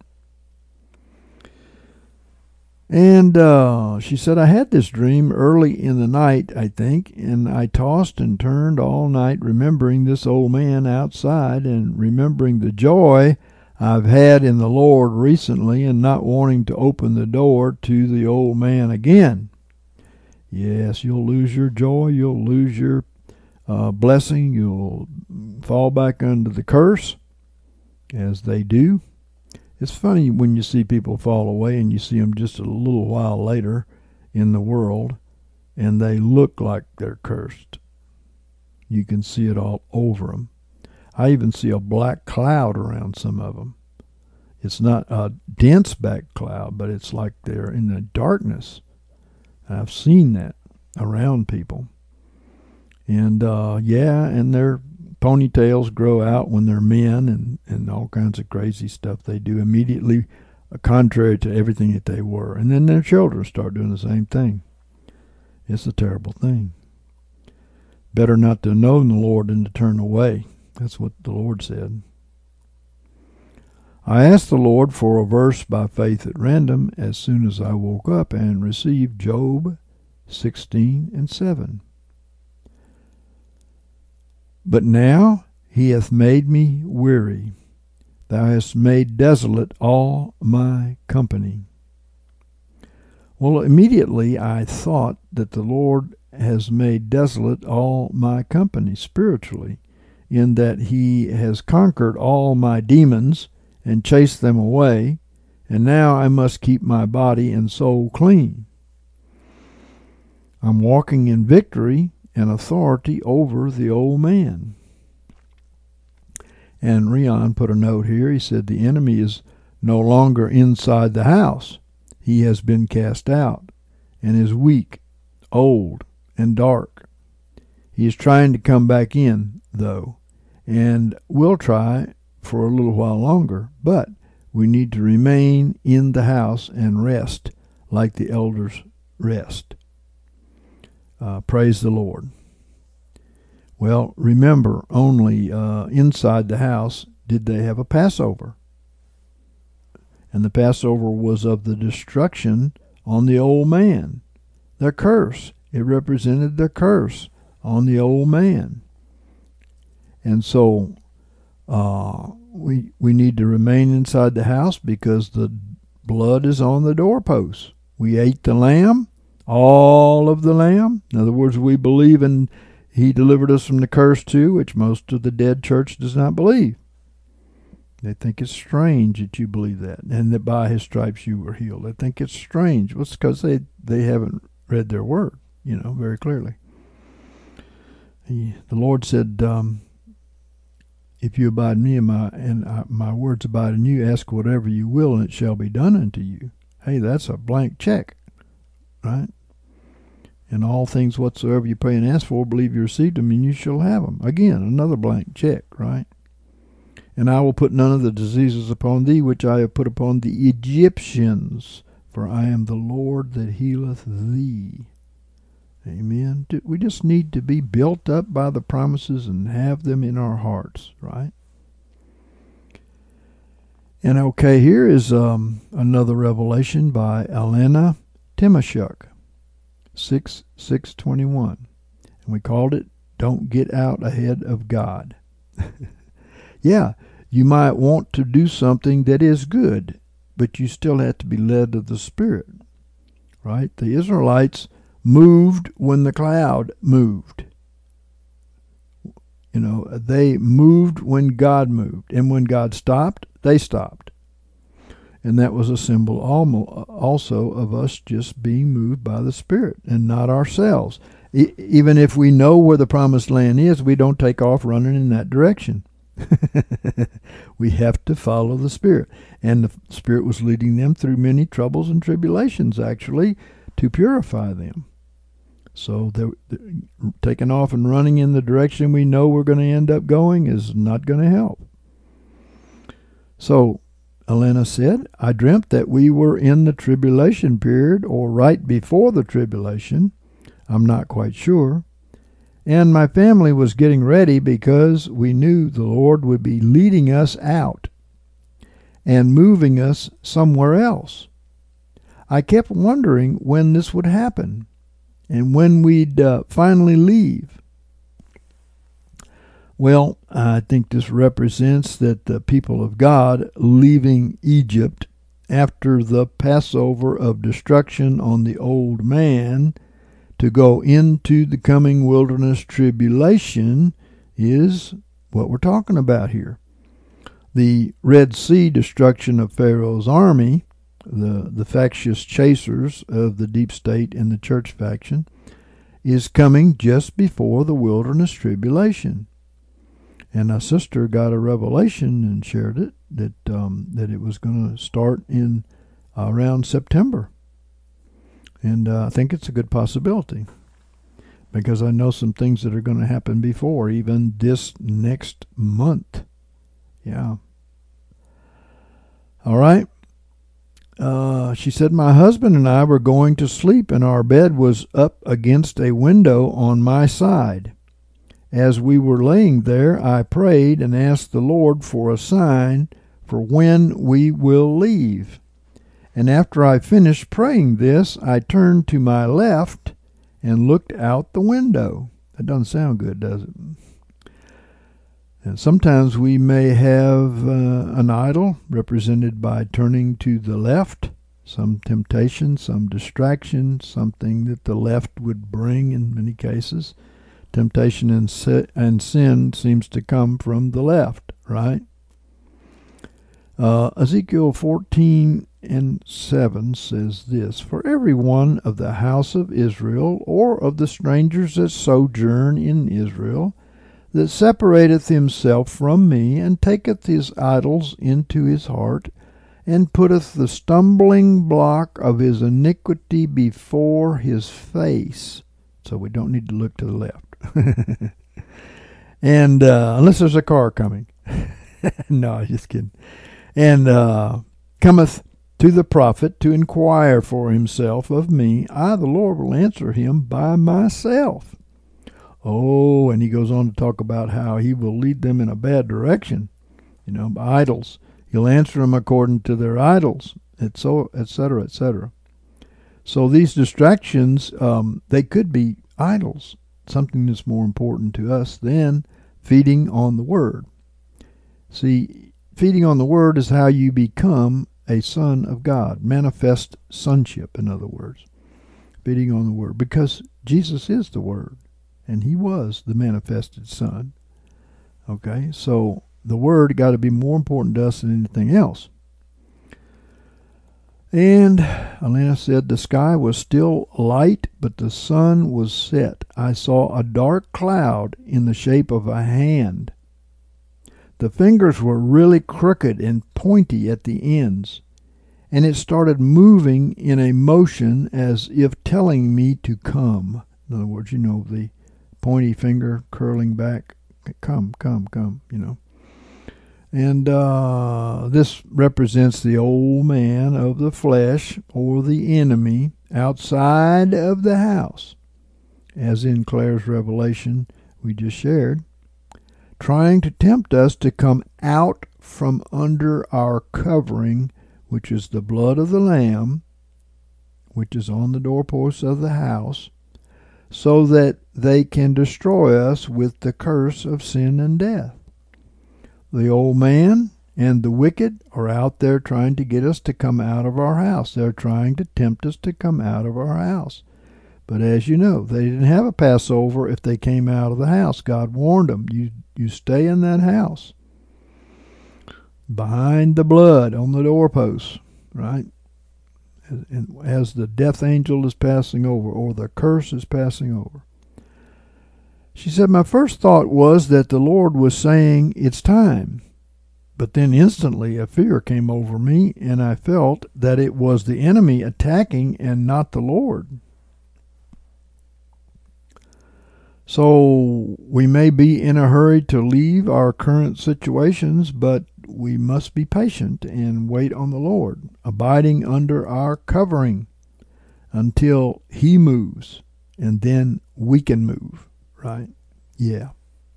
And she said, "I had this dream early in the night, I think, and I tossed and turned all night remembering this old man outside and remembering the joy I've had in the Lord recently and not wanting to open the door to the old man again." Yes, you'll lose your joy. You'll lose your blessing. You'll fall back under the curse, as they do. It's funny when you see people fall away and you see them just a little while later in the world, and they look like they're cursed. You can see it all over them. I even see a black cloud around some of them. It's not a dense black cloud, but it's like they're in the darkness. I've seen that around people. And and their ponytails grow out when they're men, and all kinds of crazy stuff they do immediately, contrary to everything that they were. And then their children start doing the same thing. It's a terrible thing. Better not to know the Lord than to turn away. That's what the Lord said. I asked the Lord for a verse by faith at random as soon as I woke up and received Job 16:7. But now he hath made me weary. Thou hast made desolate all my company. Well, immediately I thought that the Lord has made desolate all my company spiritually, in that he has conquered all my demons and chased them away, and now I must keep my body and soul clean. I'm walking in victory and authority over the old man. And Rion put a note here. He said the enemy is no longer inside the house. He has been cast out and is weak, old, and dark. He is trying to come back in, though, and will try for a little while longer, but we need to remain in the house and rest like the elders rest. Praise the Lord. Well, remember, only inside the house did they have a Passover. And the Passover was of the destruction on the old man. Their curse. It represented the curse on the old man. And so we need to remain inside the house because the blood is on the doorposts. We ate the lamb, all of the lamb. In other words, we believe in he delivered us from the curse too, which most of the dead church does not believe. They think it's strange that you believe that, and that by his stripes you were healed. They think it's strange. Well, it's because they haven't read their word, very clearly. The Lord said, if you abide in me and my words abide in you, ask whatever you will, and it shall be done unto you. Hey, that's a blank check, right? And all things whatsoever you pray and ask for, believe you received them, and you shall have them. Again, another blank check, right? And I will put none of the diseases upon thee, which I have put upon the Egyptians, for I am the Lord that healeth thee. Amen. We just need to be built up by the promises and have them in our hearts, right? And okay, here is another revelation by Elena Timoshuk, 6:21. And we called it, Don't Get Out Ahead of God. Yeah, you might want to do something that is good, but you still have to be led of the Spirit, right? The Israelites moved when the cloud moved. They moved when God moved, and when God stopped, they stopped. And that was a symbol also of us just being moved by the Spirit and not ourselves. Even if we know where the promised land is, we don't take off running in that direction. We have to follow the Spirit. And the Spirit was leading them through many troubles and tribulations, actually, to purify them. So they're taking off and running in the direction we know we're going to end up going is not going to help. So Elena said, I dreamt that we were in the tribulation period or right before the tribulation. I'm not quite sure. And my family was getting ready because we knew the Lord would be leading us out and moving us somewhere else. I kept wondering when this would happen and when we'd finally leave. Well, I think this represents that the people of God leaving Egypt after the Passover of destruction on the old man to go into the coming wilderness tribulation is what we're talking about here. The Red Sea destruction of Pharaoh's army the factious chasers of the deep state and the church faction, is coming just before the wilderness tribulation. And a sister got a revelation and shared it that it was going to start in around September. And I think it's a good possibility, because I know some things that are going to happen before, even this next month. Yeah. All right. She said, my husband and I were going to sleep, and our bed was up against a window on my side. As we were laying there, I prayed and asked the Lord for a sign for when we will leave. And after I finished praying this, I turned to my left and looked out the window. That doesn't sound good, does it? And sometimes we may have an idol represented by turning to the left, some temptation, some distraction, something that the left would bring in many cases. Temptation and sin seems to come from the left, right? Ezekiel 14:7 says this, for every one of the house of Israel, or of the strangers that sojourn in Israel, that separateth himself from me, and taketh his idols into his heart, and putteth the stumbling block of his iniquity before his face. So we don't need to look to the left. And unless there's a car coming. No, just kidding. And cometh to the prophet to inquire for himself of me, I, the Lord, will answer him by myself. Oh, and he goes on to talk about how he will lead them in a bad direction, by idols. He'll answer them according to their idols, et cetera, et cetera. So these distractions, they could be idols, something that's more important to us than feeding on the Word. See, feeding on the Word is how you become a son of God, manifest sonship, in other words. Feeding on the Word, because Jesus is the Word, and he was the manifested Son. Okay, so the Word got to be more important to us than anything else. And Alana said, the sky was still light, but the sun was set. I saw a dark cloud in the shape of a hand. The fingers were really crooked and pointy at the ends, and it started moving in a motion as if telling me to come. In other words, the pointy finger curling back, come, And this represents the old man of the flesh, or the enemy, outside of the house, as in Claire's revelation we just shared, trying to tempt us to come out from under our covering, which is the blood of the Lamb, which is on the doorposts of the house, so that they can destroy us with the curse of sin and death. The old man and the wicked are out there trying to get us to come out of our house. They're trying to tempt us to come out of our house. But as you know, they didn't have a Passover if they came out of the house. God warned them, you stay in that house, behind the blood on the doorposts, right? And as the death angel is passing over, or the curse is passing over. She said, my first thought was that the Lord was saying, it's time. But then instantly a fear came over me, and I felt that it was the enemy attacking and not the Lord. So we may be in a hurry to leave our current situations, but we must be patient and wait on the Lord, abiding under our covering until he moves, and then we can move. Right? Yeah.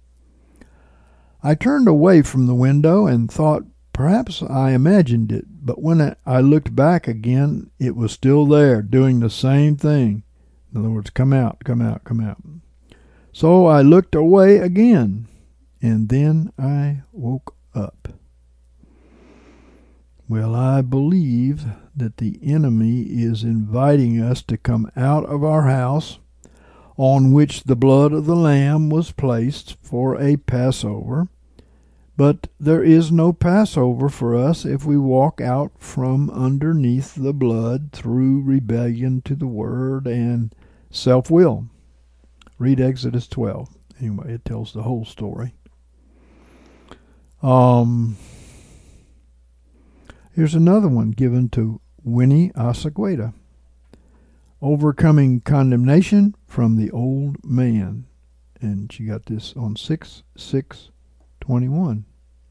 I turned away from the window and thought perhaps I imagined it, but when I looked back again, it was still there, doing the same thing. In other words, come out, come out, come out. So I looked away again, and then I woke up. Well, I believe that the enemy is inviting us to come out of our house, on which the blood of the Lamb was placed for a Passover, But there is no Passover for us if we walk out from underneath the blood through rebellion to the Word and self-will. Read Exodus 12. Anyway, it tells the whole story. Here's another one given to Winnie Asagueda. Overcoming condemnation from the old man. And she got this on 6/6/21.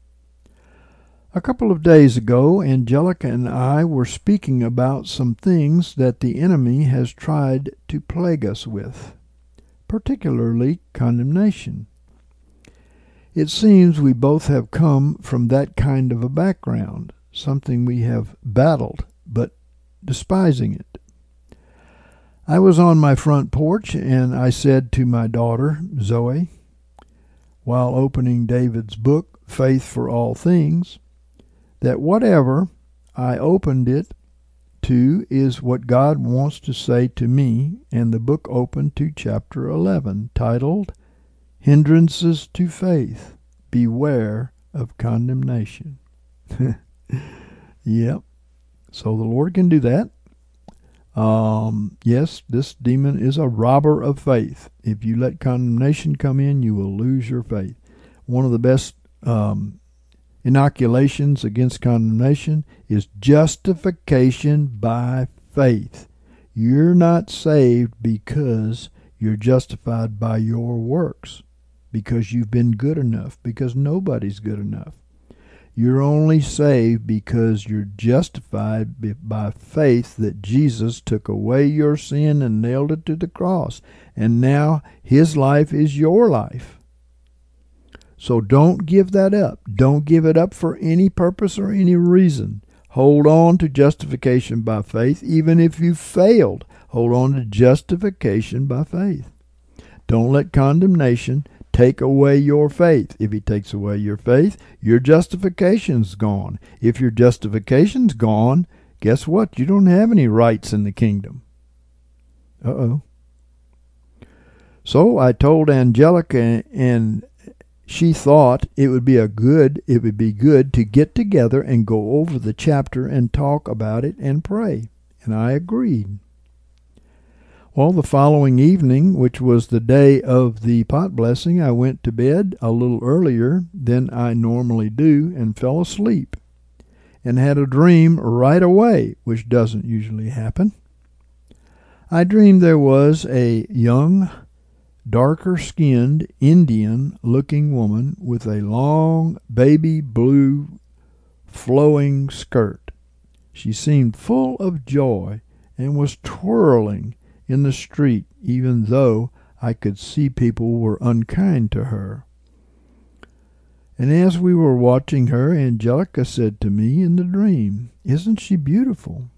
A couple of days ago, Angelica and I were speaking about some things that the enemy has tried to plague us with, particularly condemnation. It seems we both have come from that kind of a background, something we have battled, but despising it. I was on my front porch, and I said to my daughter, Zoe, while opening David's book, Faith for All Things, that whatever I opened it to is what God wants to say to me, and the book opened to chapter 11, titled, Hindrances to Faith, Beware of Condemnation. Yep. So the Lord can do that. Yes, this demon is a robber of faith. If you let condemnation come in, you will lose your faith. One of the best inoculations against condemnation is justification by faith. You're not saved because you're justified by your works, because you've been good enough, because nobody's good enough. You're only saved because you're justified by faith that Jesus took away your sin and nailed it to the cross. And now his life is your life. So don't give that up. Don't give it up for any purpose or any reason. Hold on to justification by faith. Even if you failed, hold on to justification by faith. Don't let condemnation take away your faith. If he takes away your faith, your justification's gone. If your justification's gone, guess what? You don't have any rights in the kingdom. Uh-oh. So I told Angelica, and she thought it would be good to get together and go over the chapter and talk about it and pray. And I agreed. Well, the following evening, which was the day of the pot blessing, I went to bed a little earlier than I normally do and fell asleep and had a dream right away, which doesn't usually happen. I dreamed there was a young, darker-skinned, Indian-looking woman with a long, baby blue, flowing skirt. She seemed full of joy and was twirling in the street, even though I could see people were unkind to her. And as we were watching her, Angelica said to me in the dream, "Isn't she beautiful?"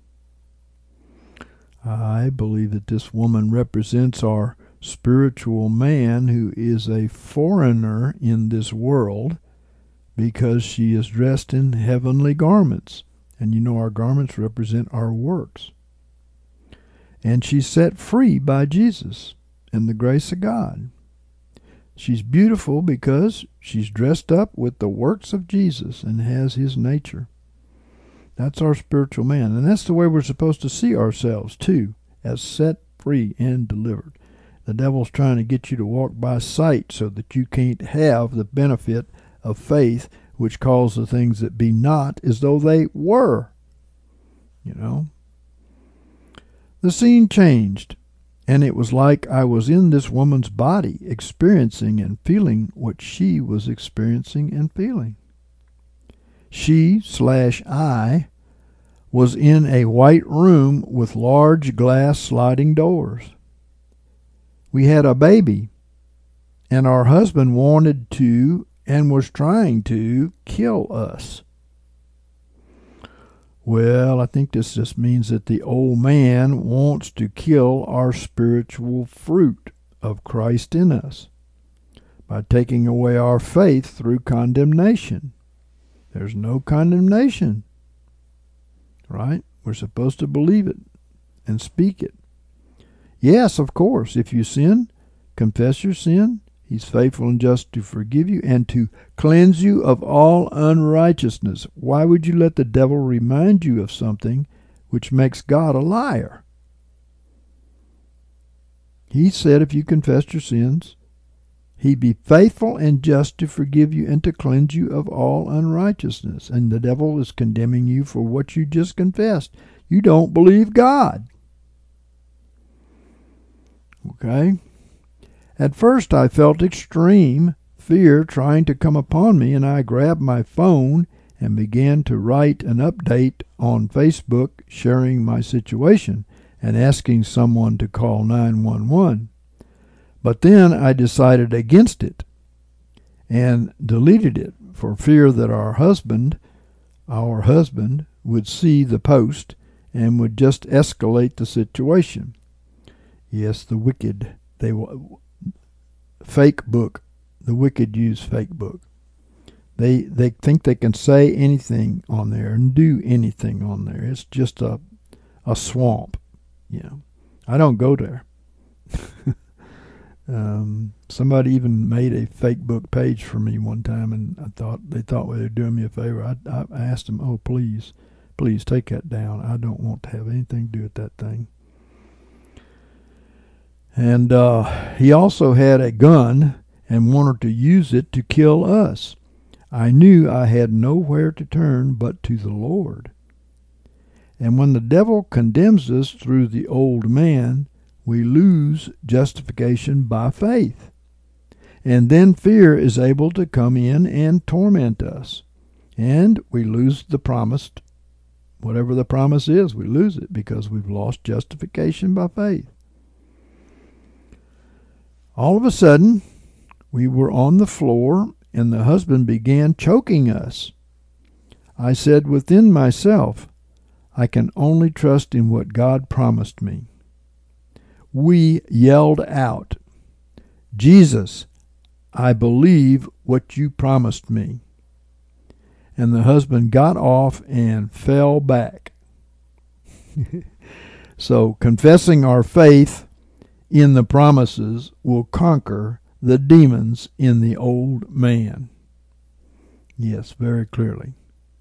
I believe that this woman represents our spiritual man, who is a foreigner in this world, because she is dressed in heavenly garments. And you know our garments represent our works. And she's set free by Jesus and the grace of God. She's beautiful because she's dressed up with the works of Jesus and has his nature. That's our spiritual man. And that's the way we're supposed to see ourselves, too, as set free and delivered. The devil's trying to get you to walk by sight so that you can't have the benefit of faith, which calls the things that be not as though they were. You know? The scene changed, and it was like I was in this woman's body, experiencing and feeling what she was experiencing and feeling. She/I was in a white room with large glass sliding doors. We had a baby, and our husband wanted to and was trying to kill us. Well, I think this just means that the old man wants to kill our spiritual fruit of Christ in us by taking away our faith through condemnation. There's no condemnation, right? We're supposed to believe it and speak it. Yes, of course, if you sin, confess your sin. He's faithful and just to forgive you and to cleanse you of all unrighteousness. Why would you let the devil remind you of something which makes God a liar? He said if you confess your sins, He'd be faithful and just to forgive you and to cleanse you of all unrighteousness. And the devil is condemning you for what you just confessed. You don't believe God. Okay? At first I felt extreme fear trying to come upon me, and I grabbed my phone and began to write an update on Facebook sharing my situation and asking someone to call 911. But then I decided against it and deleted it for fear that our husband would see the post and would just escalate the situation. Yes, the wicked, fake book. The wicked use fake book. They think they can say anything on there and do anything on there. It's just a swamp. I don't go there. Somebody even made a fake book page for me one time, and they thought they were doing me a favor. I asked them, "Oh, please take that down. I don't want to have anything to do with that thing." And he also had a gun and wanted to use it to kill us. I knew I had nowhere to turn but to the Lord. And when the devil condemns us through the old man, we lose justification by faith. And then fear is able to come in and torment us. And we lose the promised, whatever the promise is, we lose it because we've lost justification by faith. All of a sudden, we were on the floor and the husband began choking us. I said within myself, I can only trust in what God promised me. We yelled out, "Jesus, I believe what you promised me." And the husband got off and fell back. So confessing our faith in the promises will conquer the demons in the old man. Yes, very clearly.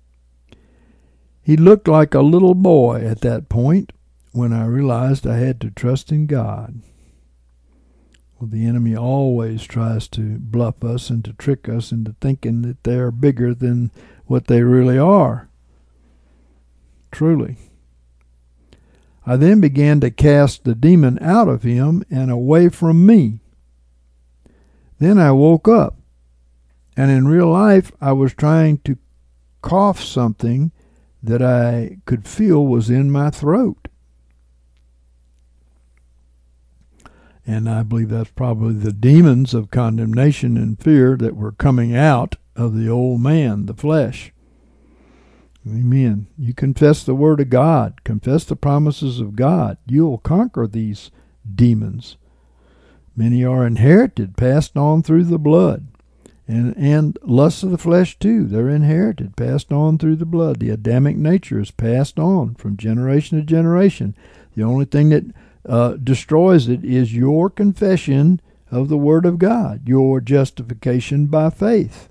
He looked like a little boy at that point when I realized I had to trust in God. Well, the enemy always tries to bluff us and to trick us into thinking that they're bigger than what they really are. Truly. I then began to cast the demon out of him and away from me. Then I woke up, and in real life I was trying to cough something that I could feel was in my throat. And I believe that's probably the demons of condemnation and fear that were coming out of the old man, the flesh. Amen. You confess the word of God, confess the promises of God, you'll conquer these demons. Many are inherited, passed on through the blood. And lusts of the flesh too, they're inherited, passed on through the blood. The Adamic nature is passed on from generation to generation. The only thing that destroys it is your confession of the Word of God, your justification by faith.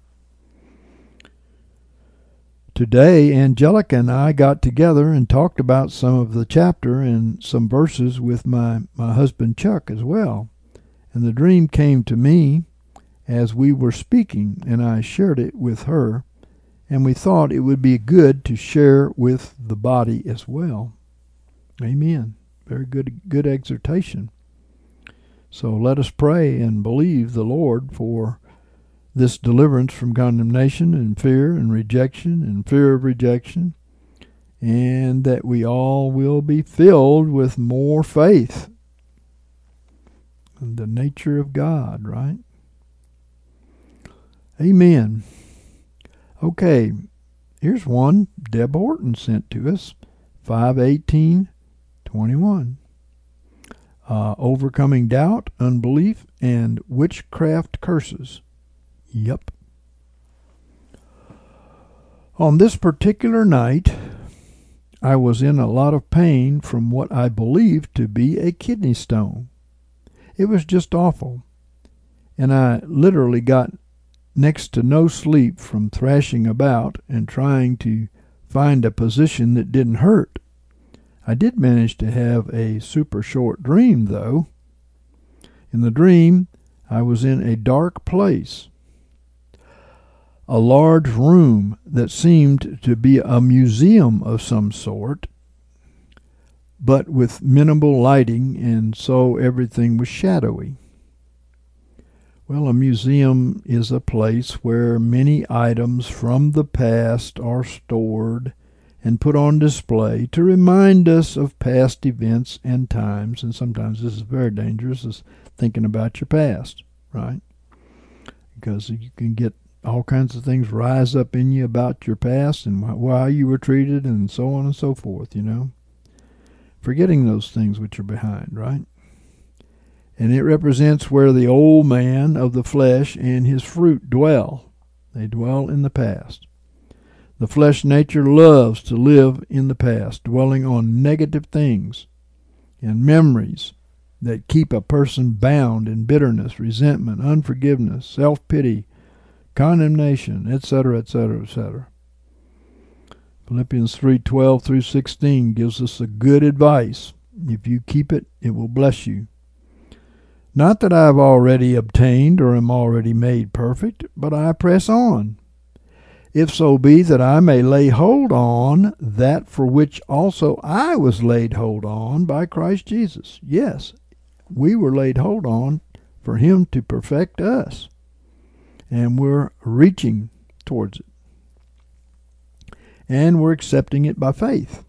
Today, Angelica and I got together and talked about some of the chapter and some verses with my husband Chuck as well. And the dream came to me as we were speaking, and I shared it with her, and we thought it would be good to share with the body as well. Amen. Very good exhortation. So let us pray and believe the Lord for this deliverance from condemnation and fear and rejection and fear of rejection, and that we all will be filled with more faith in the nature of God, right? Amen. Okay, here's one Deb Horton sent to us, 5:18:21. Overcoming doubt, unbelief, and witchcraft curses. Yep. On this particular night, I was in a lot of pain from what I believed to be a kidney stone. It was just awful. and I literally got next to no sleep from thrashing about and trying to find a position that didn't hurt. I did manage to have a super short dream, though. In the dream, I was in a dark place, a large room that seemed to be a museum of some sort, but with minimal lighting, and so everything was shadowy. Well, a museum is a place where many items from the past are stored and put on display to remind us of past events and times. And sometimes this is very dangerous, is thinking about your past, right? Because you can get all kinds of things rise up in you about your past and how you were treated and so on and so forth, Forgetting those things which are behind, right? And it represents where the old man of the flesh and his fruit dwell. They dwell in the past. The flesh nature loves to live in the past, dwelling on negative things and memories that keep a person bound in bitterness, resentment, unforgiveness, self-pity, condemnation, etc., etc., etc. Philippians 3:12 through 16 gives us a good advice. If you keep it, it will bless you. Not that I have already obtained or am already made perfect, but I press on, if so be that I may lay hold on that for which also I was laid hold on by Christ Jesus. Yes, we were laid hold on for him to perfect us, and we're reaching towards it, and we're accepting it by faith.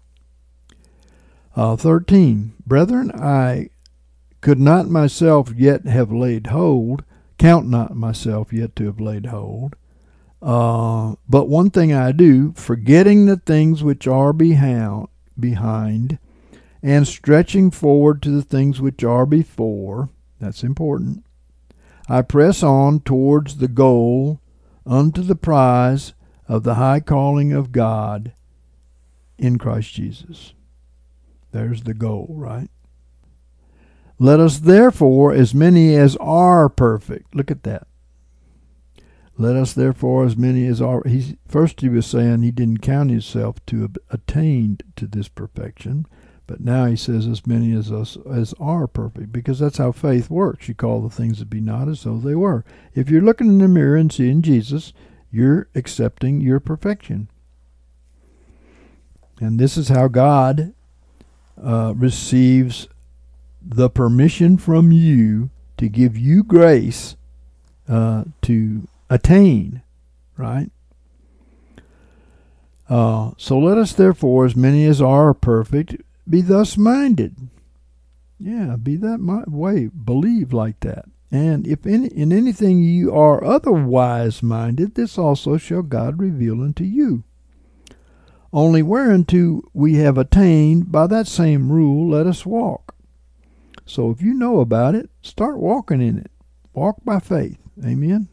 13, brethren, I could not myself yet have laid hold, count not myself yet to have laid hold, but one thing I do, forgetting the things which are behind, and stretching forward to the things which are before, that's important, I press on towards the goal, unto the prize of the high calling of God in Christ Jesus. There's the goal, right? Let us therefore, as many as are perfect, look at that. Let us therefore, as many as are, first he was saying he didn't count himself to have attained to this perfection, but now he says as many as us as are perfect, because that's how faith works. You call the things that be not as though they were. If you're looking in the mirror and seeing Jesus, you're accepting your perfection. And this is how God receives the permission from you to give you grace to attain, right? So let us therefore, as many as are perfect, be thus minded. Yeah, be that way. Believe like that. And if in anything you are otherwise minded, this also shall God reveal unto you. Only whereunto we have attained, by that same rule let us walk. So if you know about it, start walking in it. Walk by faith. Amen.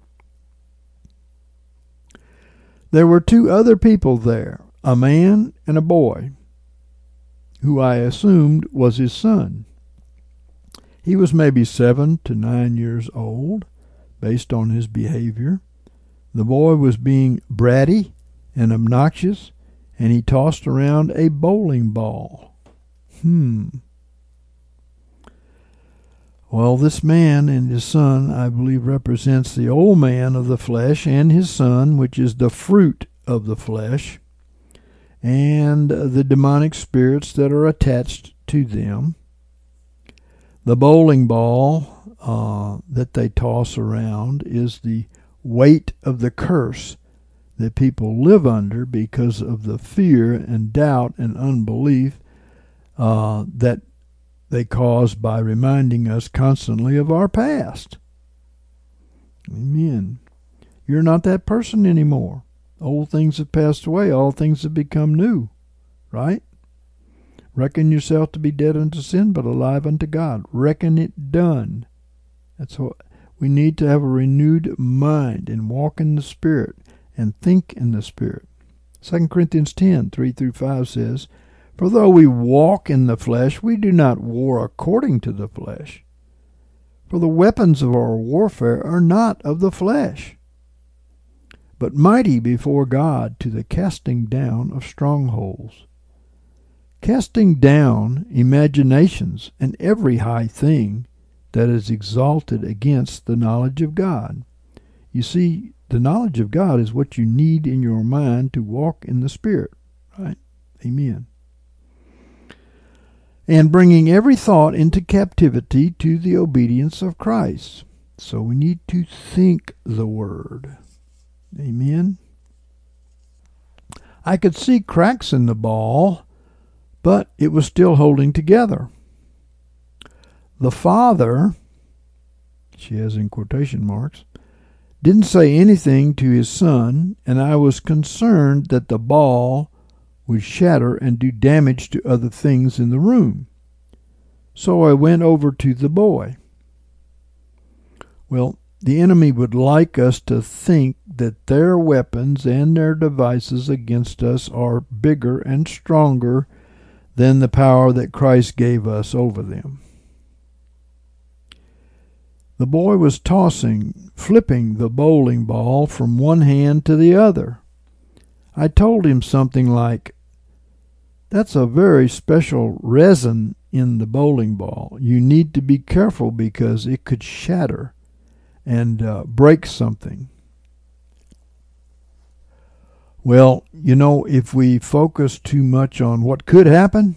There were two other people there, a man and a boy, who I assumed was his son. He was maybe 7 to 9 years old, based on his behavior. The boy was being bratty and obnoxious, and he tossed around a bowling ball. Well, this man and his son, I believe, represents the old man of the flesh and his son, which is the fruit of the flesh, and the demonic spirits that are attached to them. The bowling ball that they toss around is the weight of the curse that people live under because of the fear and doubt and unbelief that they cause by reminding us constantly of our past. Amen. You're not that person anymore. Old things have passed away. All things have become new. Right? Reckon yourself to be dead unto sin, but alive unto God. Reckon it done. That's what we need, to have a renewed mind and walk in the Spirit and think in the Spirit. 2 Corinthians 10, 3 through 5 says, for though we walk in the flesh, we do not war according to the flesh. For the weapons of our warfare are not of the flesh, but mighty before God to the casting down of strongholds, casting down imaginations and every high thing that is exalted against the knowledge of God. You see, the knowledge of God is what you need in your mind to walk in the Spirit, right? Amen. And bringing every thought into captivity to the obedience of Christ. So we need to think the Word. Amen. I could see cracks in the ball, but it was still holding together. The Father, she has in quotation marks, didn't say anything to his Son, and I was concerned that the ball would shatter and do damage to other things in the room. So I went over to the boy. Well, the enemy would like us to think that their weapons and their devices against us are bigger and stronger than the power that Christ gave us over them. The boy was flipping the bowling ball from one hand to the other. I told him something like, "That's a very special resin in the bowling ball. You need to be careful because it could shatter and break something." Well, if we focus too much on what could happen,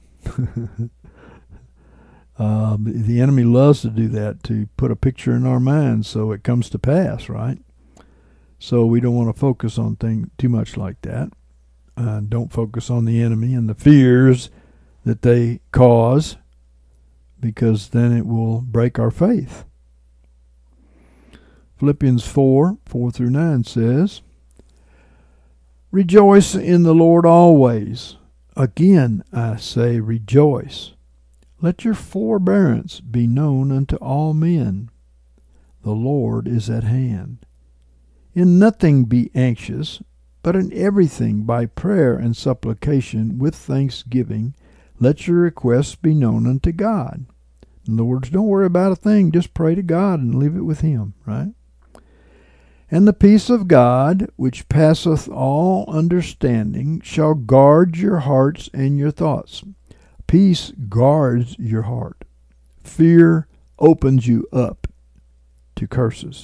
the enemy loves to do that, to put a picture in our minds so it comes to pass, right? So we don't want to focus on things too much like that. Don't focus on the enemy and the fears that they cause, because then it will break our faith. Philippians 4:4-9 says, "Rejoice in the Lord always. Again I say rejoice. Let your forbearance be known unto all men. The Lord is at hand. In nothing be anxious, but in everything by prayer and supplication with thanksgiving, let your requests be known unto God." In other words, don't worry about a thing. Just pray to God and leave it with Him, right? "And the peace of God, which passeth all understanding, shall guard your hearts and your thoughts." Peace guards your heart. Fear opens you up to curses.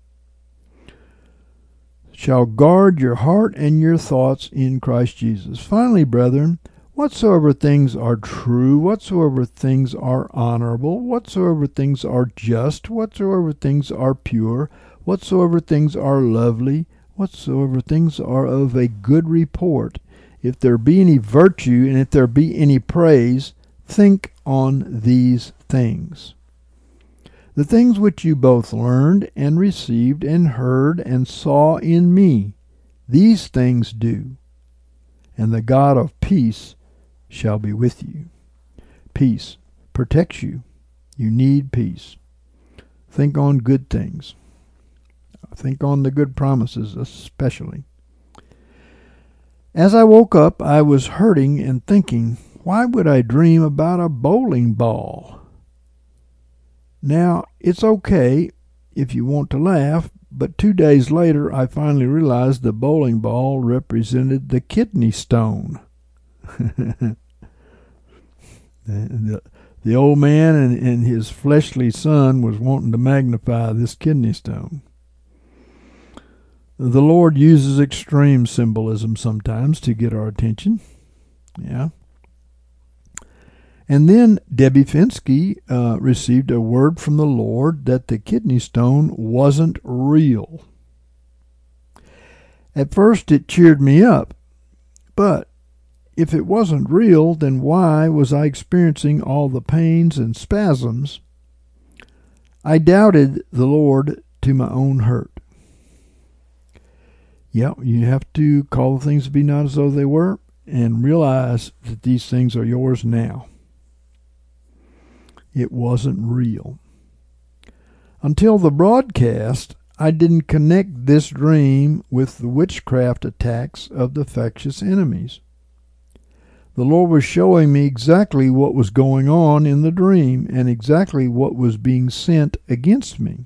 "Shall guard your heart and your thoughts in Christ Jesus. Finally, brethren, whatsoever things are true, whatsoever things are honorable, whatsoever things are just, whatsoever things are pure, whatsoever things are lovely, whatsoever things are of a good report, if there be any virtue and if there be any praise, think on these things. The things which you both learned and received and heard and saw in me, these things do, and the God of peace shall be with you." Peace protects you. You need peace. Think on good things. Think on the good promises especially. As I woke up, I was hurting and thinking, why would I dream about a bowling ball? Now, it's okay if you want to laugh, but 2 days later I finally realized the bowling ball represented the kidney stone. The old man and his fleshly son was wanting to magnify this kidney stone. The Lord uses extreme symbolism sometimes to get our attention. Yeah. And then Debbie Finsky received a word from the Lord that the kidney stone wasn't real. At first it cheered me up, but if it wasn't real, then why was I experiencing all the pains and spasms? I doubted the Lord to my own hurt. Yeah, you have to call the things to be not as though they were and realize that these things are yours now. It wasn't real. Until the broadcast, I didn't connect this dream with the witchcraft attacks of the factious enemies. The Lord was showing me exactly what was going on in the dream and exactly what was being sent against me.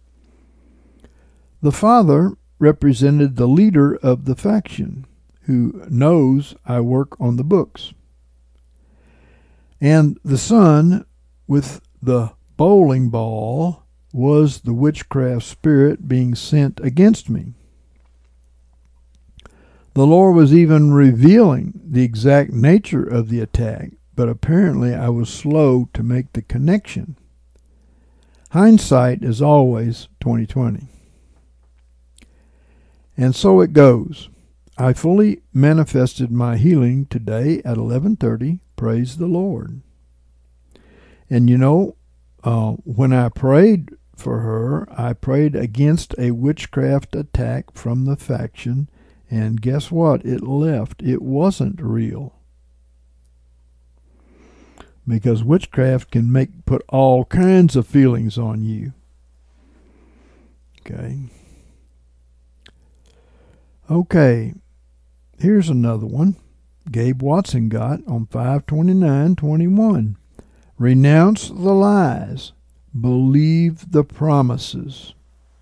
The father represented the leader of the faction, who knows I work on the books. And the son with the bowling ball was the witchcraft spirit being sent against me. The Lord was even revealing the exact nature of the attack, but apparently I was slow to make the connection. Hindsight is always 20/20. And so it goes. I fully manifested my healing today at 11:30. Praise the Lord. And when I prayed for her, I prayed against a witchcraft attack from the faction, and guess what? It left. It wasn't real. Because witchcraft can put all kinds of feelings on you. Okay, here's another one. Gabe Watson got on 5/29/21. Renounce the lies. Believe the promises.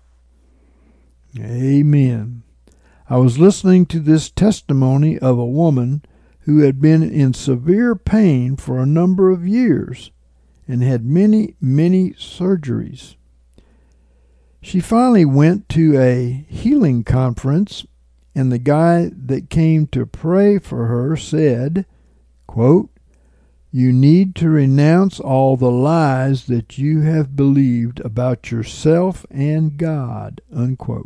Amen. I was listening to this testimony of a woman who had been in severe pain for a number of years and had many, many surgeries. She finally went to a healing conference, and the guy that came to pray for her said, quote, "You need to renounce all the lies that you have believed about yourself and God," unquote.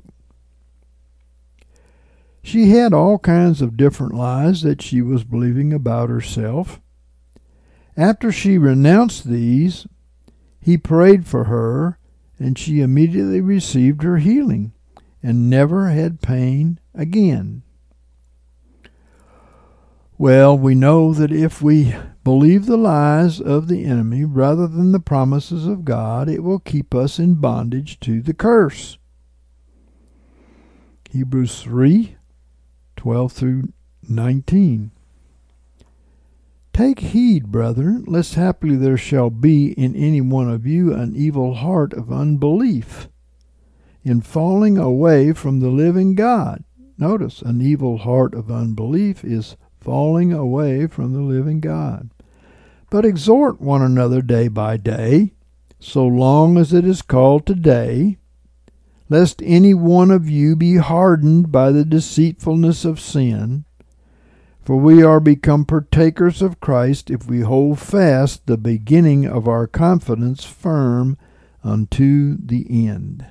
She had all kinds of different lies that she was believing about herself. After she renounced these, he prayed for her, and she immediately received her healing and never had pain again. Well, we know that if we believe the lies of the enemy rather than the promises of God, it will keep us in bondage to the curse. Hebrews 3:12-19. Take heed, brethren, lest haply there shall be in any one of you an evil heart of unbelief, in falling away from the living God. Notice, an evil heart of unbelief is falling away from the living God. But exhort one another day by day, so long as it is called today, lest any one of you be hardened by the deceitfulness of sin. For we are become partakers of Christ if we hold fast the beginning of our confidence firm unto the end.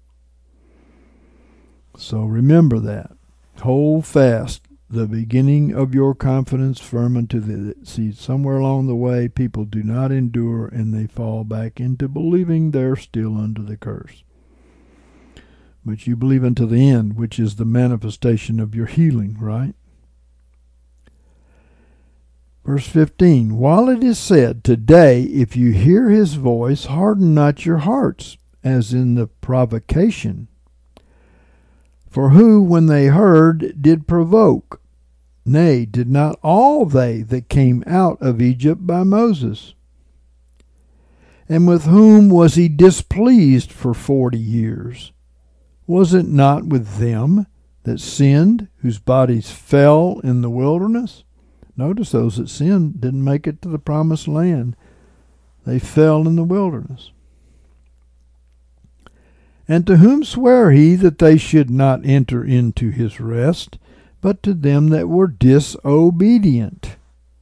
So remember that. Hold fast the beginning of your confidence firm unto the end. See, somewhere along the way, people do not endure and they fall back into believing they're still under the curse. But you believe unto the end, which is the manifestation of your healing, right? Verse 15, while it is said, today, if you hear his voice, harden not your hearts, as in the provocation. For who, when they heard, did provoke? Nay, did not all they that came out of Egypt by Moses? And with whom was he displeased for 40 years? Was it not with them that sinned, whose bodies fell in the wilderness? Notice those that sinned didn't make it to the promised land. They fell in the wilderness. And to whom sware he that they should not enter into his rest, but to them that were disobedient?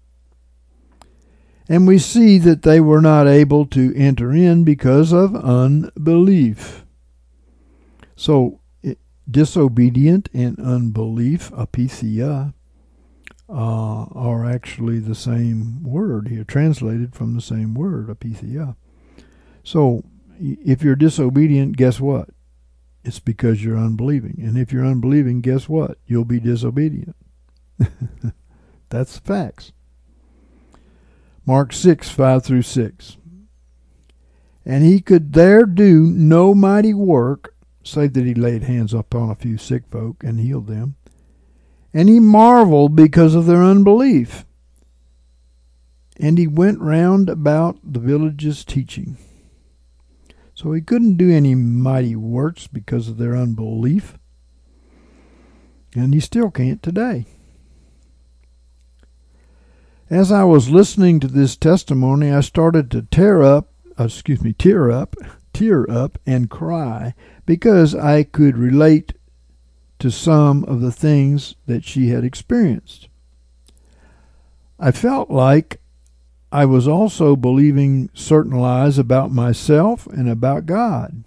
And we see that they were not able to enter in because of unbelief. So, disobedient and unbelief, apatheia, are actually the same word here, translated from the same word, apatheia. So, if you're disobedient, guess what? It's because you're unbelieving. And if you're unbelieving, guess what? You'll be disobedient. That's the facts. Mark 6:5-6. And he could there do no mighty work, save that he laid hands upon a few sick folk and healed them. And he marveled because of their unbelief. And he went round about the villages teaching. So he couldn't do any mighty works because of their unbelief. And he still can't today. As I was listening to this testimony, I started to tear up and cry because I could relate to some of the things that she had experienced. I felt like I was also believing certain lies about myself and about God.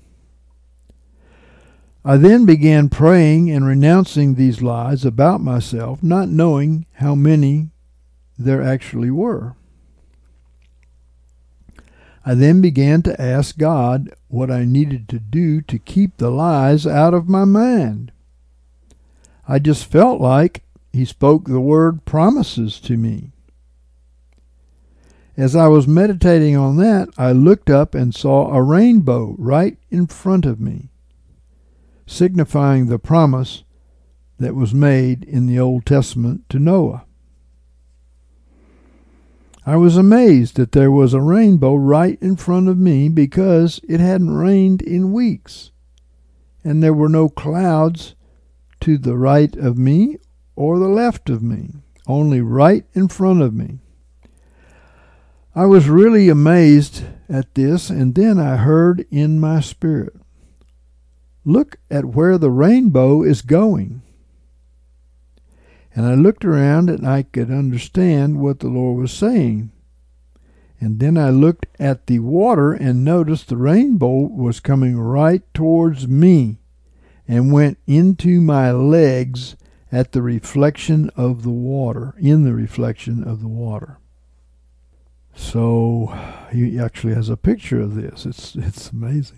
I then began praying and renouncing these lies about myself, not knowing how many there actually were. I then began to ask God what I needed to do to keep the lies out of my mind. I just felt like He spoke the word promises to me. As I was meditating on that, I looked up and saw a rainbow right in front of me, signifying the promise that was made in the Old Testament to Noah. I was amazed that there was a rainbow right in front of me because it hadn't rained in weeks, and there were no clouds to the right of me or the left of me, only right in front of me. I was really amazed at this, and then I heard in my spirit, "Look at where the rainbow is going." And I looked around and I could understand what the Lord was saying. And then I looked at the water and noticed the rainbow was coming right towards me and went into my legs at the reflection of the water, in the reflection of the water. So he actually has a picture of this. It's amazing.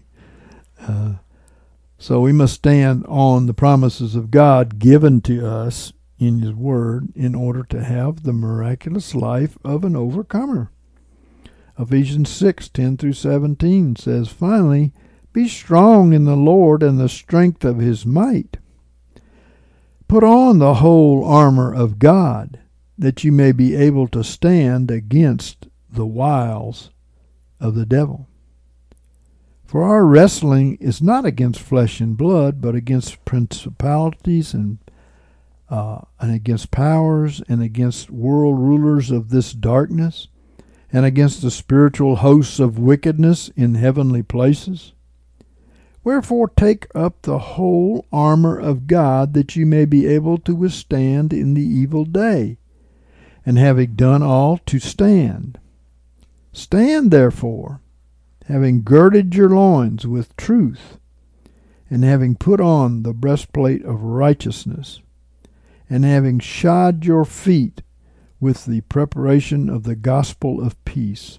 So we must stand on the promises of God given to us in His Word in order to have the miraculous life of an overcomer. Ephesians 6:10-17 says, "Finally, be strong in the Lord and the strength of His might. Put on the whole armor of God, that you may be able to stand against the wiles of the devil. For our wrestling is not against flesh and blood, but against principalities and against powers and against world rulers of this darkness and against the spiritual hosts of wickedness in heavenly places. Wherefore take up the whole armor of God, that you may be able to withstand in the evil day, and having done all, to stand. Stand therefore, having girded your loins with truth, and having put on the breastplate of righteousness, and having shod your feet with the preparation of the gospel of peace.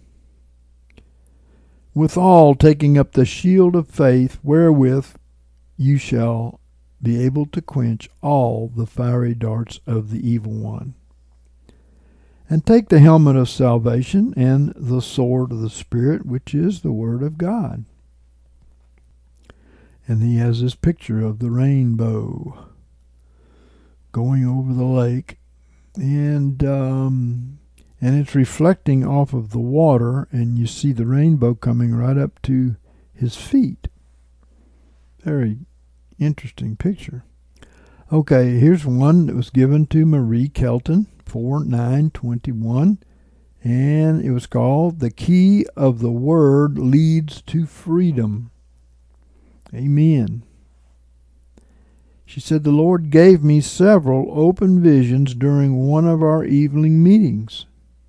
Withal taking up the shield of faith, wherewith you shall be able to quench all the fiery darts of the evil one. And take the helmet of salvation and the sword of the Spirit, which is the Word of God." And he has this picture of the rainbow going over the lake, and it's reflecting off of the water, and you see the rainbow coming right up to his feet. Very interesting picture. Okay, here's one that was given to Marie Kelton, 4/9/21, and it was called "The Key of the Word Leads to Freedom." Amen. She said, "The Lord gave me several open visions during one of our evening meetings.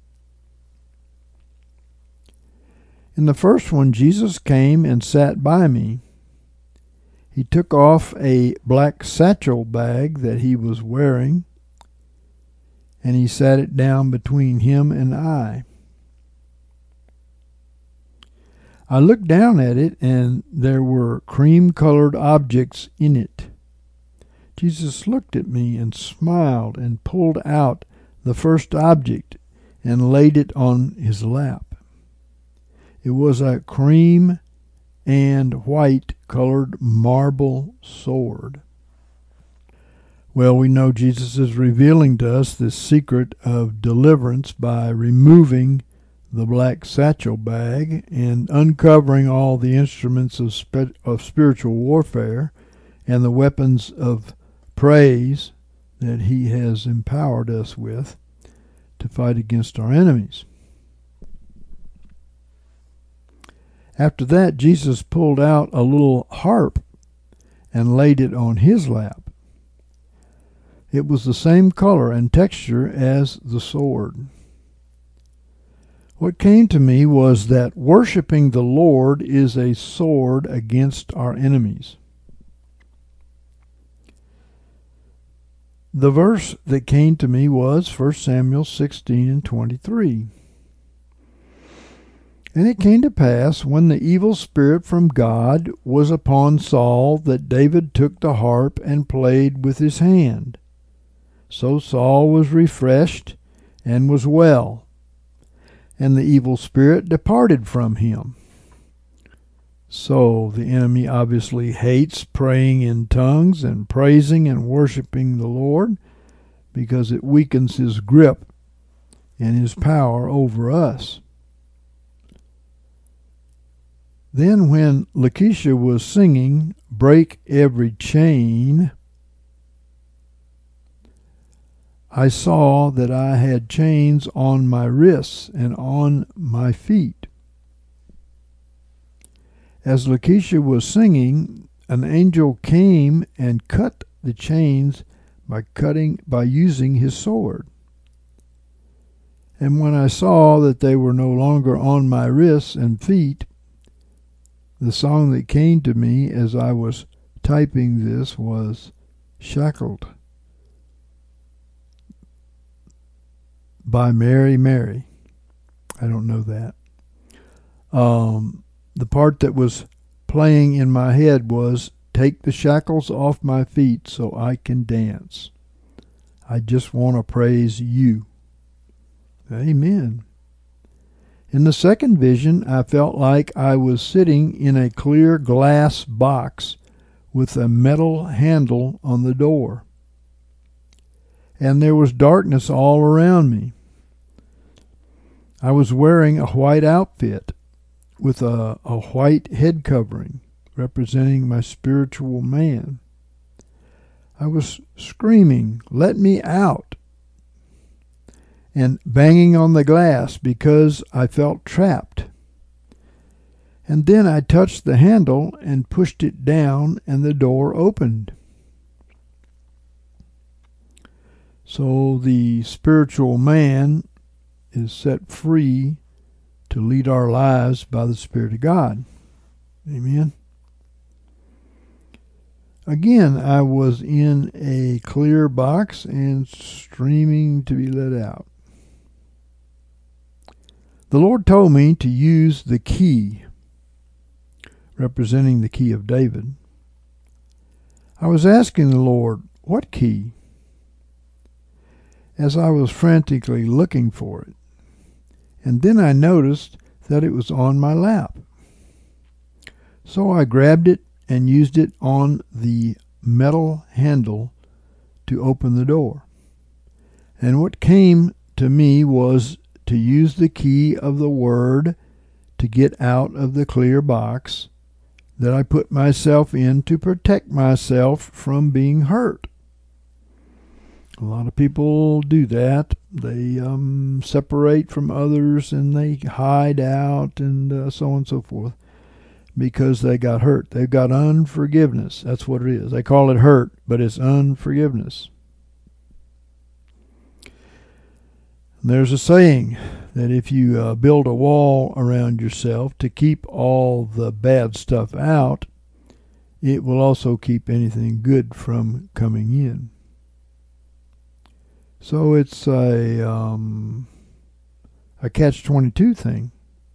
In the first one, Jesus came and sat by me. He took off a black satchel bag that he was wearing, and he sat it down between him and I. I looked down at it, and there were cream-colored objects in it. Jesus looked at me and smiled and pulled out the first object and laid it on his lap. It was a cream and white-colored marble sword." Well, we know Jesus is revealing to us this secret of deliverance by removing the black satchel bag and uncovering all the instruments of spiritual warfare and the weapons of praise that he has empowered us with to fight against our enemies. After that, Jesus pulled out a little harp and laid it on his lap. It was the same color and texture as the sword. What came to me was that worshiping the Lord is a sword against our enemies. The verse that came to me was 1 Samuel 16:23. And it came to pass, when the evil spirit from God was upon Saul, that David took the harp and played with his hand. So Saul was refreshed and was well, and the evil spirit departed from him. So the enemy obviously hates praying in tongues and praising and worshiping the Lord, because it weakens his grip and his power over us. Then when Lakeisha was singing, "Break Every Chain," I saw that I had chains on my wrists and on my feet. As Lakeisha was singing, an angel came and cut the chains by using his sword. And when I saw that they were no longer on my wrists and feet, the song that came to me as I was typing this was "Shackled" by Mary Mary. I don't know that. The part that was playing in my head was "Take the shackles off my feet so I can dance. I just want to praise you." Amen. In the second vision, I felt like I was sitting in a clear glass box with a metal handle on the door. And there was darkness all around me. I was wearing a white outfit with a white head covering, representing my spiritual man. I was screaming, "Let me out!" and banging on the glass because I felt trapped. And then I touched the handle and pushed it down, and the door opened. So the spiritual man is set free to lead our lives by the Spirit of God. Amen. Again, I was in a clear box and streaming to be let out. The Lord told me to use the key, representing the key of David. I was asking the Lord, what key? As I was frantically looking for it. And then I noticed that it was on my lap. So I grabbed it and used it on the metal handle to open the door. And what came to me was to use the key of the Word to get out of the clear box that I put myself in to protect myself from being hurt. A lot of people do that. They separate from others and they hide out and so on and so forth because they got hurt. They've got unforgiveness. That's what it is. They call it hurt, but it's unforgiveness. There's a saying that if you build a wall around yourself to keep all the bad stuff out, it will also keep anything good from coming in. So it's a catch-22 thing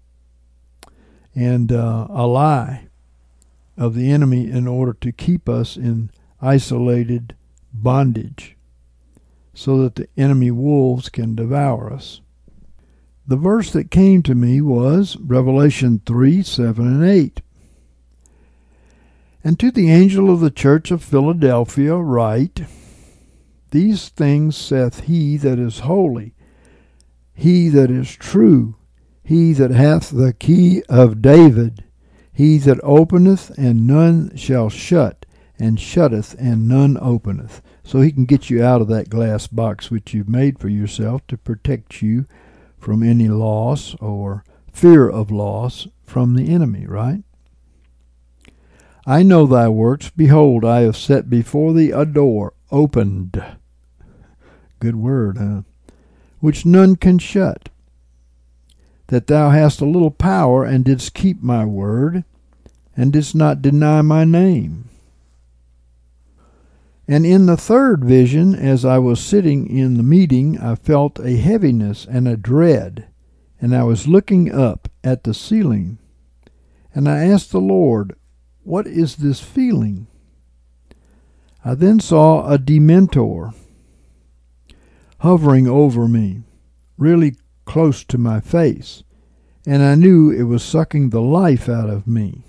and a lie of the enemy in order to keep us in isolated bondage so that the enemy wolves can devour us. The verse that came to me was Revelation 3:7-8. And to the angel of the church of Philadelphia write, These things saith he that is holy, he that is true, he that hath the key of David, he that openeth, and none shall shut, and shutteth, and none openeth. So he can get you out of that glass box which you've made for yourself to protect you from any loss or fear of loss from the enemy, right? I know thy works. Behold, I have set before thee a door opened. Good word, huh? Which none can shut. That thou hast a little power, and didst keep my word, and didst not deny my name. And in the third vision, as I was sitting in the meeting, I felt a heaviness and a dread, and I was looking up at the ceiling. And I asked the Lord, what is this feeling? I then saw a Dementor hovering over me, really close to my face, and I knew it was sucking the life out of me.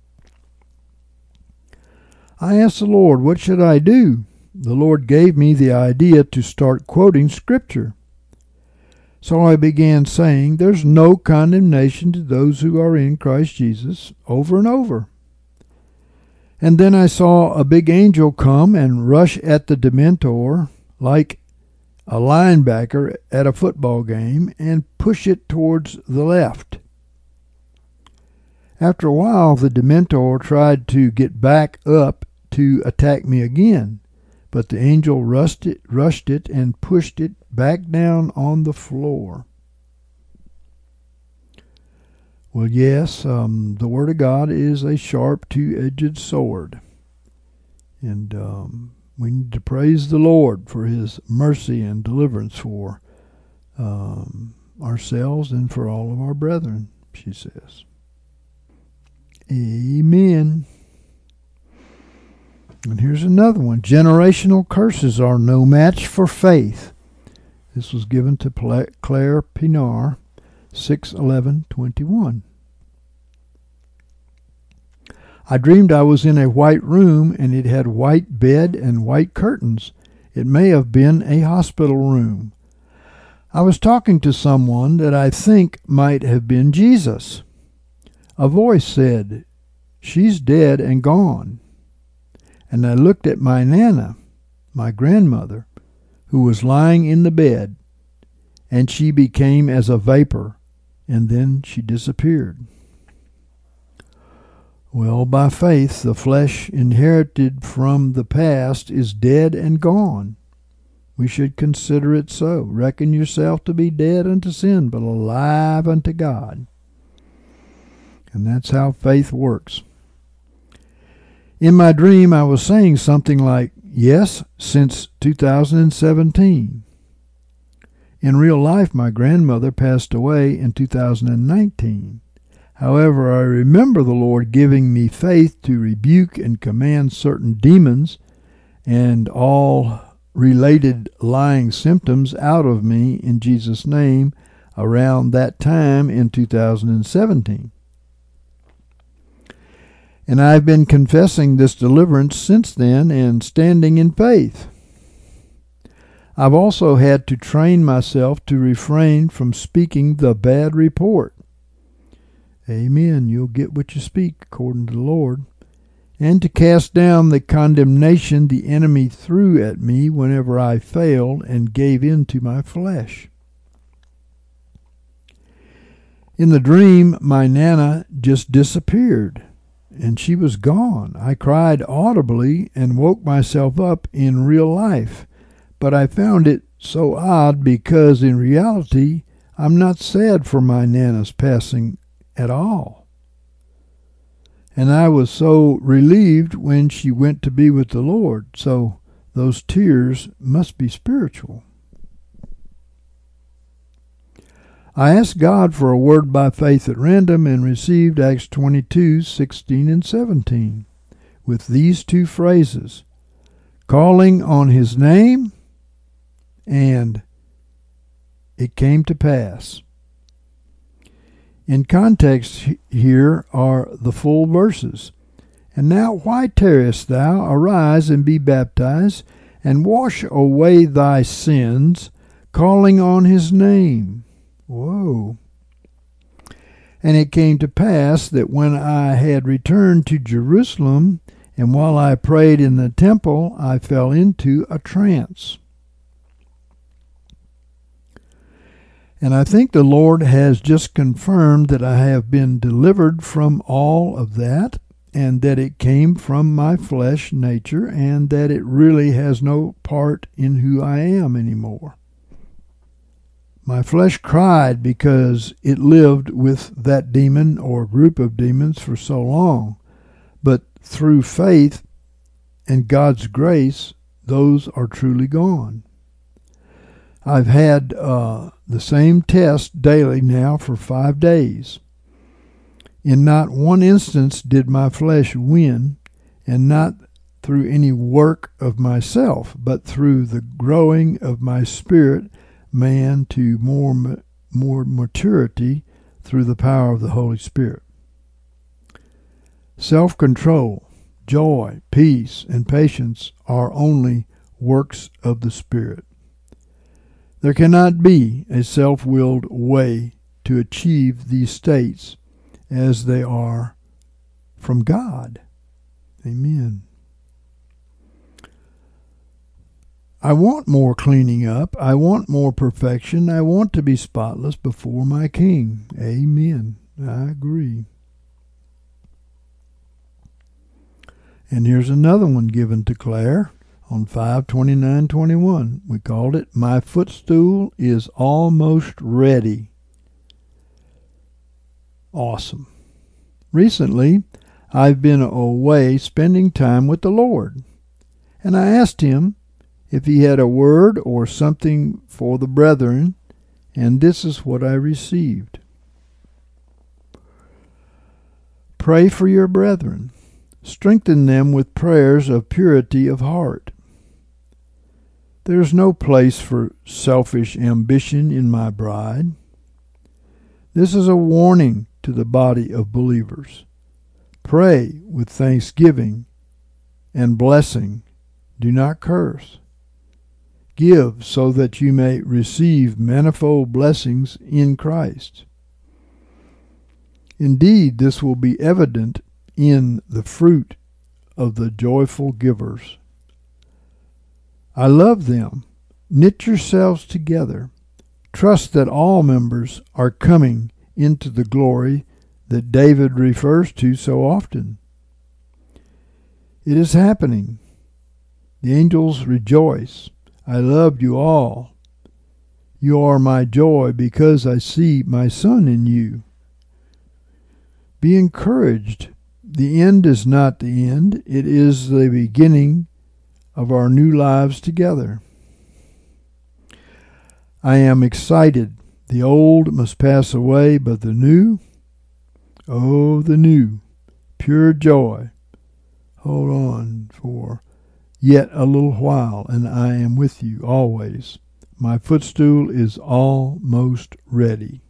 I asked the Lord, what should I do? The Lord gave me the idea to start quoting Scripture. So I began saying, there's no condemnation to those who are in Christ Jesus, over and over. And then I saw a big angel come and rush at the Dementor like a linebacker at a football game and push it towards the left. After a while, the Dementor tried to get back up to attack me again, but the angel rushed it and pushed it back down on the floor. Well, yes, the Word of God is a sharp, two-edged sword. And we need to praise the Lord for His mercy and deliverance for ourselves and for all of our brethren, she says. Amen. And here's another one. Generational curses are no match for faith. This was given to Claire Pinar, 6/11/21. I dreamed I was in a white room, and it had white bed and white curtains. It may have been a hospital room. I was talking to someone that I think might have been Jesus. A voice said, she's dead and gone. And I looked at my Nana, my grandmother, who was lying in the bed, and she became as a vapor, and then she disappeared. Well, by faith, the flesh inherited from the past is dead and gone. We should consider it so. Reckon yourself to be dead unto sin, but alive unto God. And that's how faith works. In my dream, I was saying something like, yes, since 2017. In real life, my grandmother passed away in 2019. However, I remember the Lord giving me faith to rebuke and command certain demons and all related lying symptoms out of me in Jesus' name around that time in 2017. And I've been confessing this deliverance since then and standing in faith. I've also had to train myself to refrain from speaking the bad report. Amen. You'll get what you speak, according to the Lord. And to cast down the condemnation the enemy threw at me whenever I failed and gave in to my flesh. In the dream, my Nana just disappeared, and she was gone. I cried audibly and woke myself up in real life, but I found it so odd because in reality, I'm not sad for my Nana's passing at all. And I was so relieved when she went to be with the Lord, so those tears must be spiritual. I asked God for a word by faith at random and received Acts 22:16 and 17 with these two phrases, calling on His name and it came to pass. In context here are the full verses. And now why tarriest thou? Arise and be baptized, and wash away thy sins, calling on His name. Whoa. And it came to pass that when I had returned to Jerusalem, and while I prayed in the temple, I fell into a trance. And I think the Lord has just confirmed that I have been delivered from all of that, and that it came from my flesh nature, and that it really has no part in who I am anymore. My flesh cried because it lived with that demon or group of demons for so long. But through faith and God's grace, those are truly gone. I've had the same test daily now for 5 days. In not one instance did my flesh win, and not through any work of myself, but through the growing of my spirit man to more maturity through the power of the Holy Spirit. Self-control, joy, peace, and patience are only works of the Spirit. There cannot be a self-willed way to achieve these states as they are from God. Amen. I want more cleaning up. I want more perfection. I want to be spotless before my King. Amen. I agree. And here's another one given to Claire on 5/29/21. We called it, My Footstool is Almost Ready. Awesome. Recently, I've been away spending time with the Lord, and I asked him if he had a word or something for the brethren, and this is what I received. Pray for your brethren. Strengthen them with prayers of purity of heart. There is no place for selfish ambition in my bride. This is a warning to the body of believers. Pray with thanksgiving and blessing. Do not curse. Give so that you may receive manifold blessings in Christ. Indeed, this will be evident in the fruit of the joyful givers. I love them. Knit yourselves together. Trust that all members are coming into the glory that David refers to so often. It is happening. The angels rejoice. I love you all. You are my joy because I see my Son in you. Be encouraged. The end is not the end. It is the beginning of our new lives together. I am excited. The old must pass away, but the new, oh, the new, pure joy. Hold on for yet a little while, and I am with you always. My footstool is almost ready.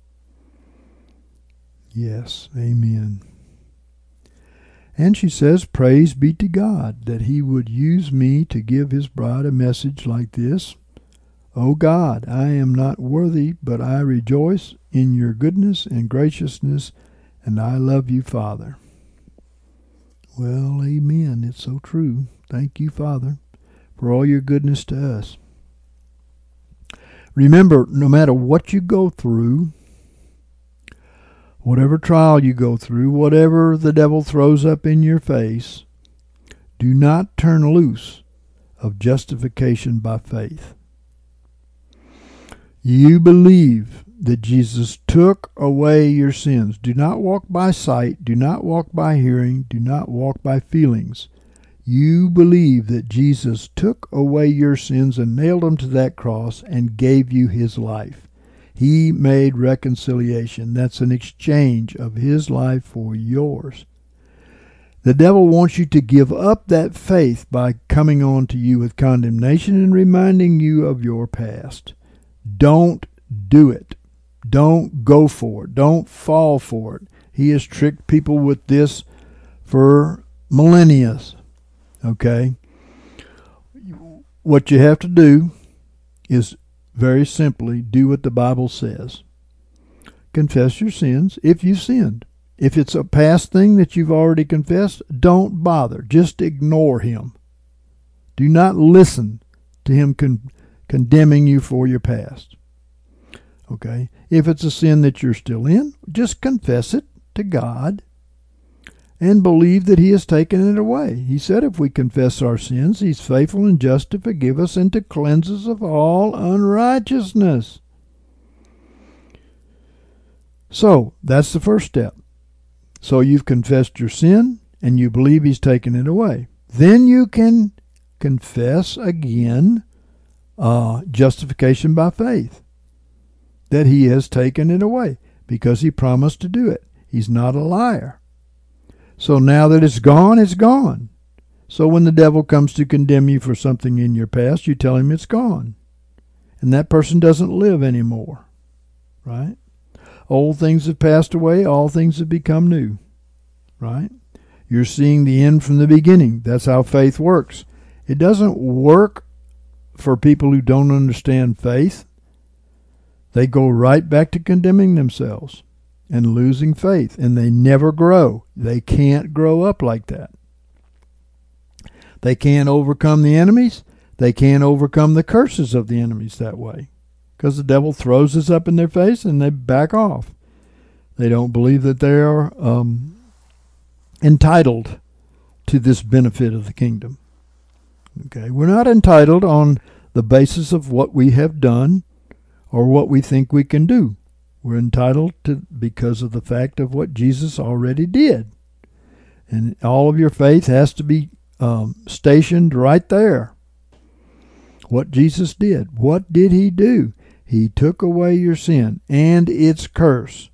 Yes, amen. And she says, praise be to God that he would use me to give his bride a message like this. O God, I am not worthy, but I rejoice in your goodness and graciousness, and I love you, Father. Well, amen. It's so true. Thank you, Father, for all your goodness to us. Remember, no matter what you go through, whatever trial you go through, whatever the devil throws up in your face, do not turn loose of justification by faith. You believe that Jesus took away your sins. Do not walk by sight. Do not walk by hearing. Do not walk by feelings. You believe that Jesus took away your sins and nailed them to that cross and gave you his life. He made reconciliation. That's an exchange of his life for yours. The devil wants you to give up that faith by coming on to you with condemnation and reminding you of your past. Don't do it. Don't go for it. Don't fall for it. He has tricked people with this for millennia. Okay? What you have to do is very simply do what the Bible says. confess your sins if you've sinned. If it's a past thing that you've already confessed, don't bother. Just ignore him. Do not listen to him condemning you for your past. Okay? If it's a sin that you're still in, just confess it to God and believe that he has taken it away. He said if we confess our sins, he's faithful and just to forgive us and to cleanse us of all unrighteousness. So, that's the first step. So you've confessed your sin and you believe he's taken it away. Then you can confess again justification by faith, that he has taken it away because he promised to do it. He's not a liar. So now that it's gone, it's gone. So when the devil comes to condemn you for something in your past, you tell him it's gone. And that person doesn't live anymore. Right? Old things have passed away, all things have become new. Right? You're seeing the end from the beginning. That's how faith works. It doesn't work for people who don't understand faith. They go right back to condemning themselves and losing faith, and they never grow. They can't grow up like that. They can't overcome the enemies. They can't overcome the curses of the enemies that way, because the devil throws this up in their face and they back off. They don't believe that they are entitled to this benefit of the kingdom. Okay, we're not entitled on the basis of what we have done or what we think we can do. We're entitled to because of the fact of what Jesus already did. And all of your faith has to be stationed right there. What Jesus did. What did he do? He took away your sin and its curse.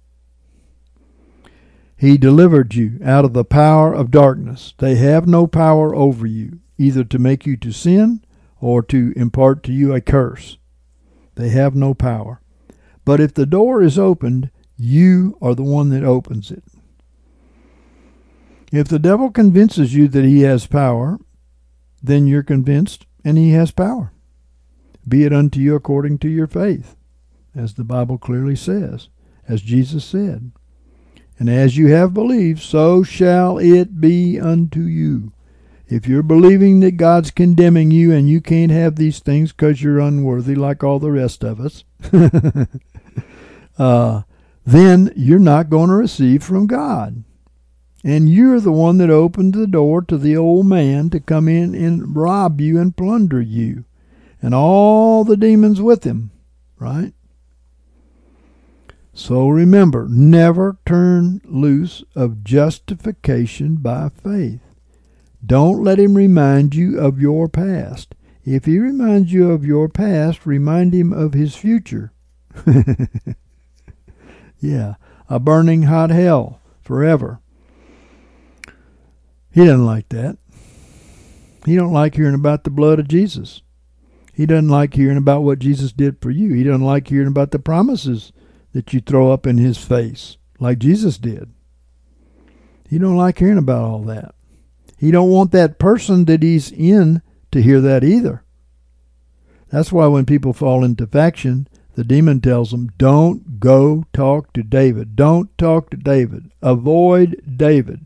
He delivered you out of the power of darkness. They have no power over you, either to make you to sin or to impart to you a curse. They have no power. But if the door is opened, you are the one that opens it. If the devil convinces you that he has power, then you're convinced and he has power. Be it unto you according to your faith, as the Bible clearly says, as Jesus said. And as you have believed, so shall it be unto you. If you're believing that God's condemning you and you can't have these things because you're unworthy like all the rest of us, then you're not going to receive from God. And you're the one that opened the door to the old man to come in and rob you and plunder you. And all the demons with him, right? So remember, never turn loose of justification by faith. Don't let him remind you of your past. If he reminds you of your past, remind him of his future. Yeah, a burning hot hell forever. He doesn't like that. He don't like hearing about the blood of Jesus. He doesn't like hearing about what Jesus did for you. He doesn't like hearing about the promises that you throw up in his face, like Jesus did. He don't like hearing about all that. He don't want that person that he's in to hear that either. That's why when people fall into faction, the demon tells them, don't go talk to David. Don't talk to David. Avoid David.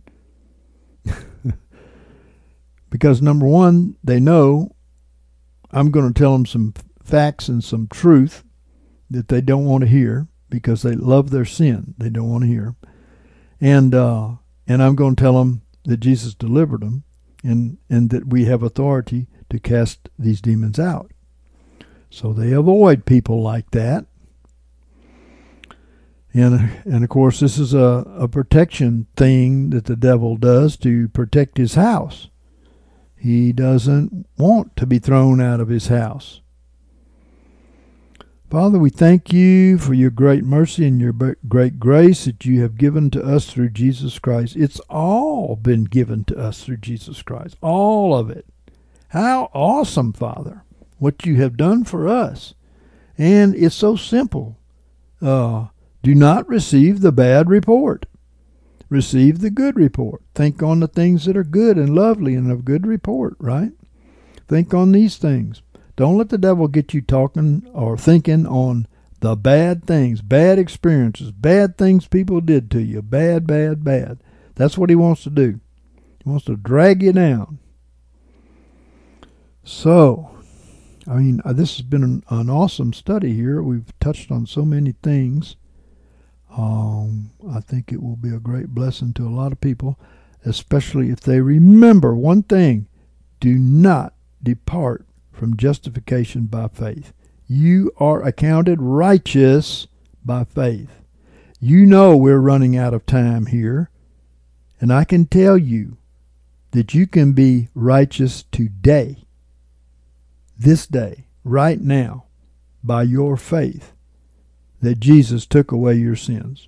Because number one, they know I'm going to tell them some facts and some truth that they don't want to hear because they love their sin. They don't want to hear. And I'm going to tell them that Jesus delivered them and that we have authority to cast these demons out. So they avoid people like that. And of course, this is a protection thing that the devil does to protect his house. He doesn't want to be thrown out of his house. Father, we thank you for your great mercy and your great grace that you have given to us through Jesus Christ. It's all been given to us through Jesus Christ. All of it. How awesome, Father, what you have done for us. And it's so simple. Do not receive the bad report. Receive the good report. Think on the things that are good and lovely and of good report, right? Think on these things. Don't let the devil get you talking or thinking on The bad things, bad experiences, bad things people did to you. Bad, bad, bad. That's what he wants to do. He wants to drag you down. So, I mean, this has been an awesome study here. We've touched on so many things. I think it will be a great blessing to a lot of people, especially if they remember one thing: do not depart from justification by faith. You are accounted righteous by faith. You know we're running out of time here, and I can tell you that you can be righteous today, this day, right now, by your faith that Jesus took away your sins.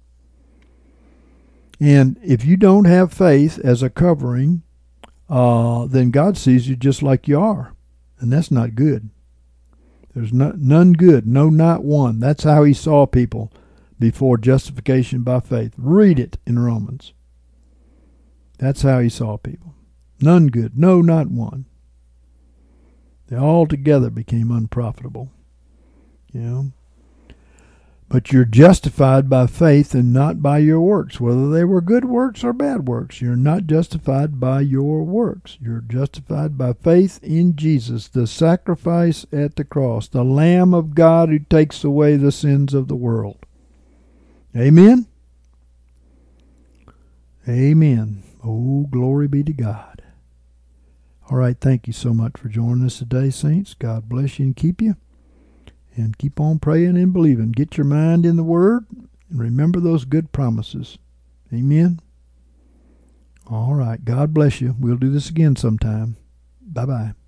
And if you don't have faith as a covering, then God sees you just like you are, and that's not good. There's none good, no, not one. That's how he saw people before justification by faith. Read it in Romans. That's how he saw people. None good, no, not one. They all together became unprofitable. But you're justified by faith and not by your works, whether they were good works or bad works. You're not justified by your works. You're justified by faith in Jesus, the sacrifice at the cross, the Lamb of God who takes away the sins of the world. Amen? Amen. Oh, glory be to God. All right, thank you so much for joining us today, saints. God bless you and keep you. And keep on praying and believing. Get your mind in the Word and remember those good promises. Amen? All right. God bless you. We'll do this again sometime. Bye-bye.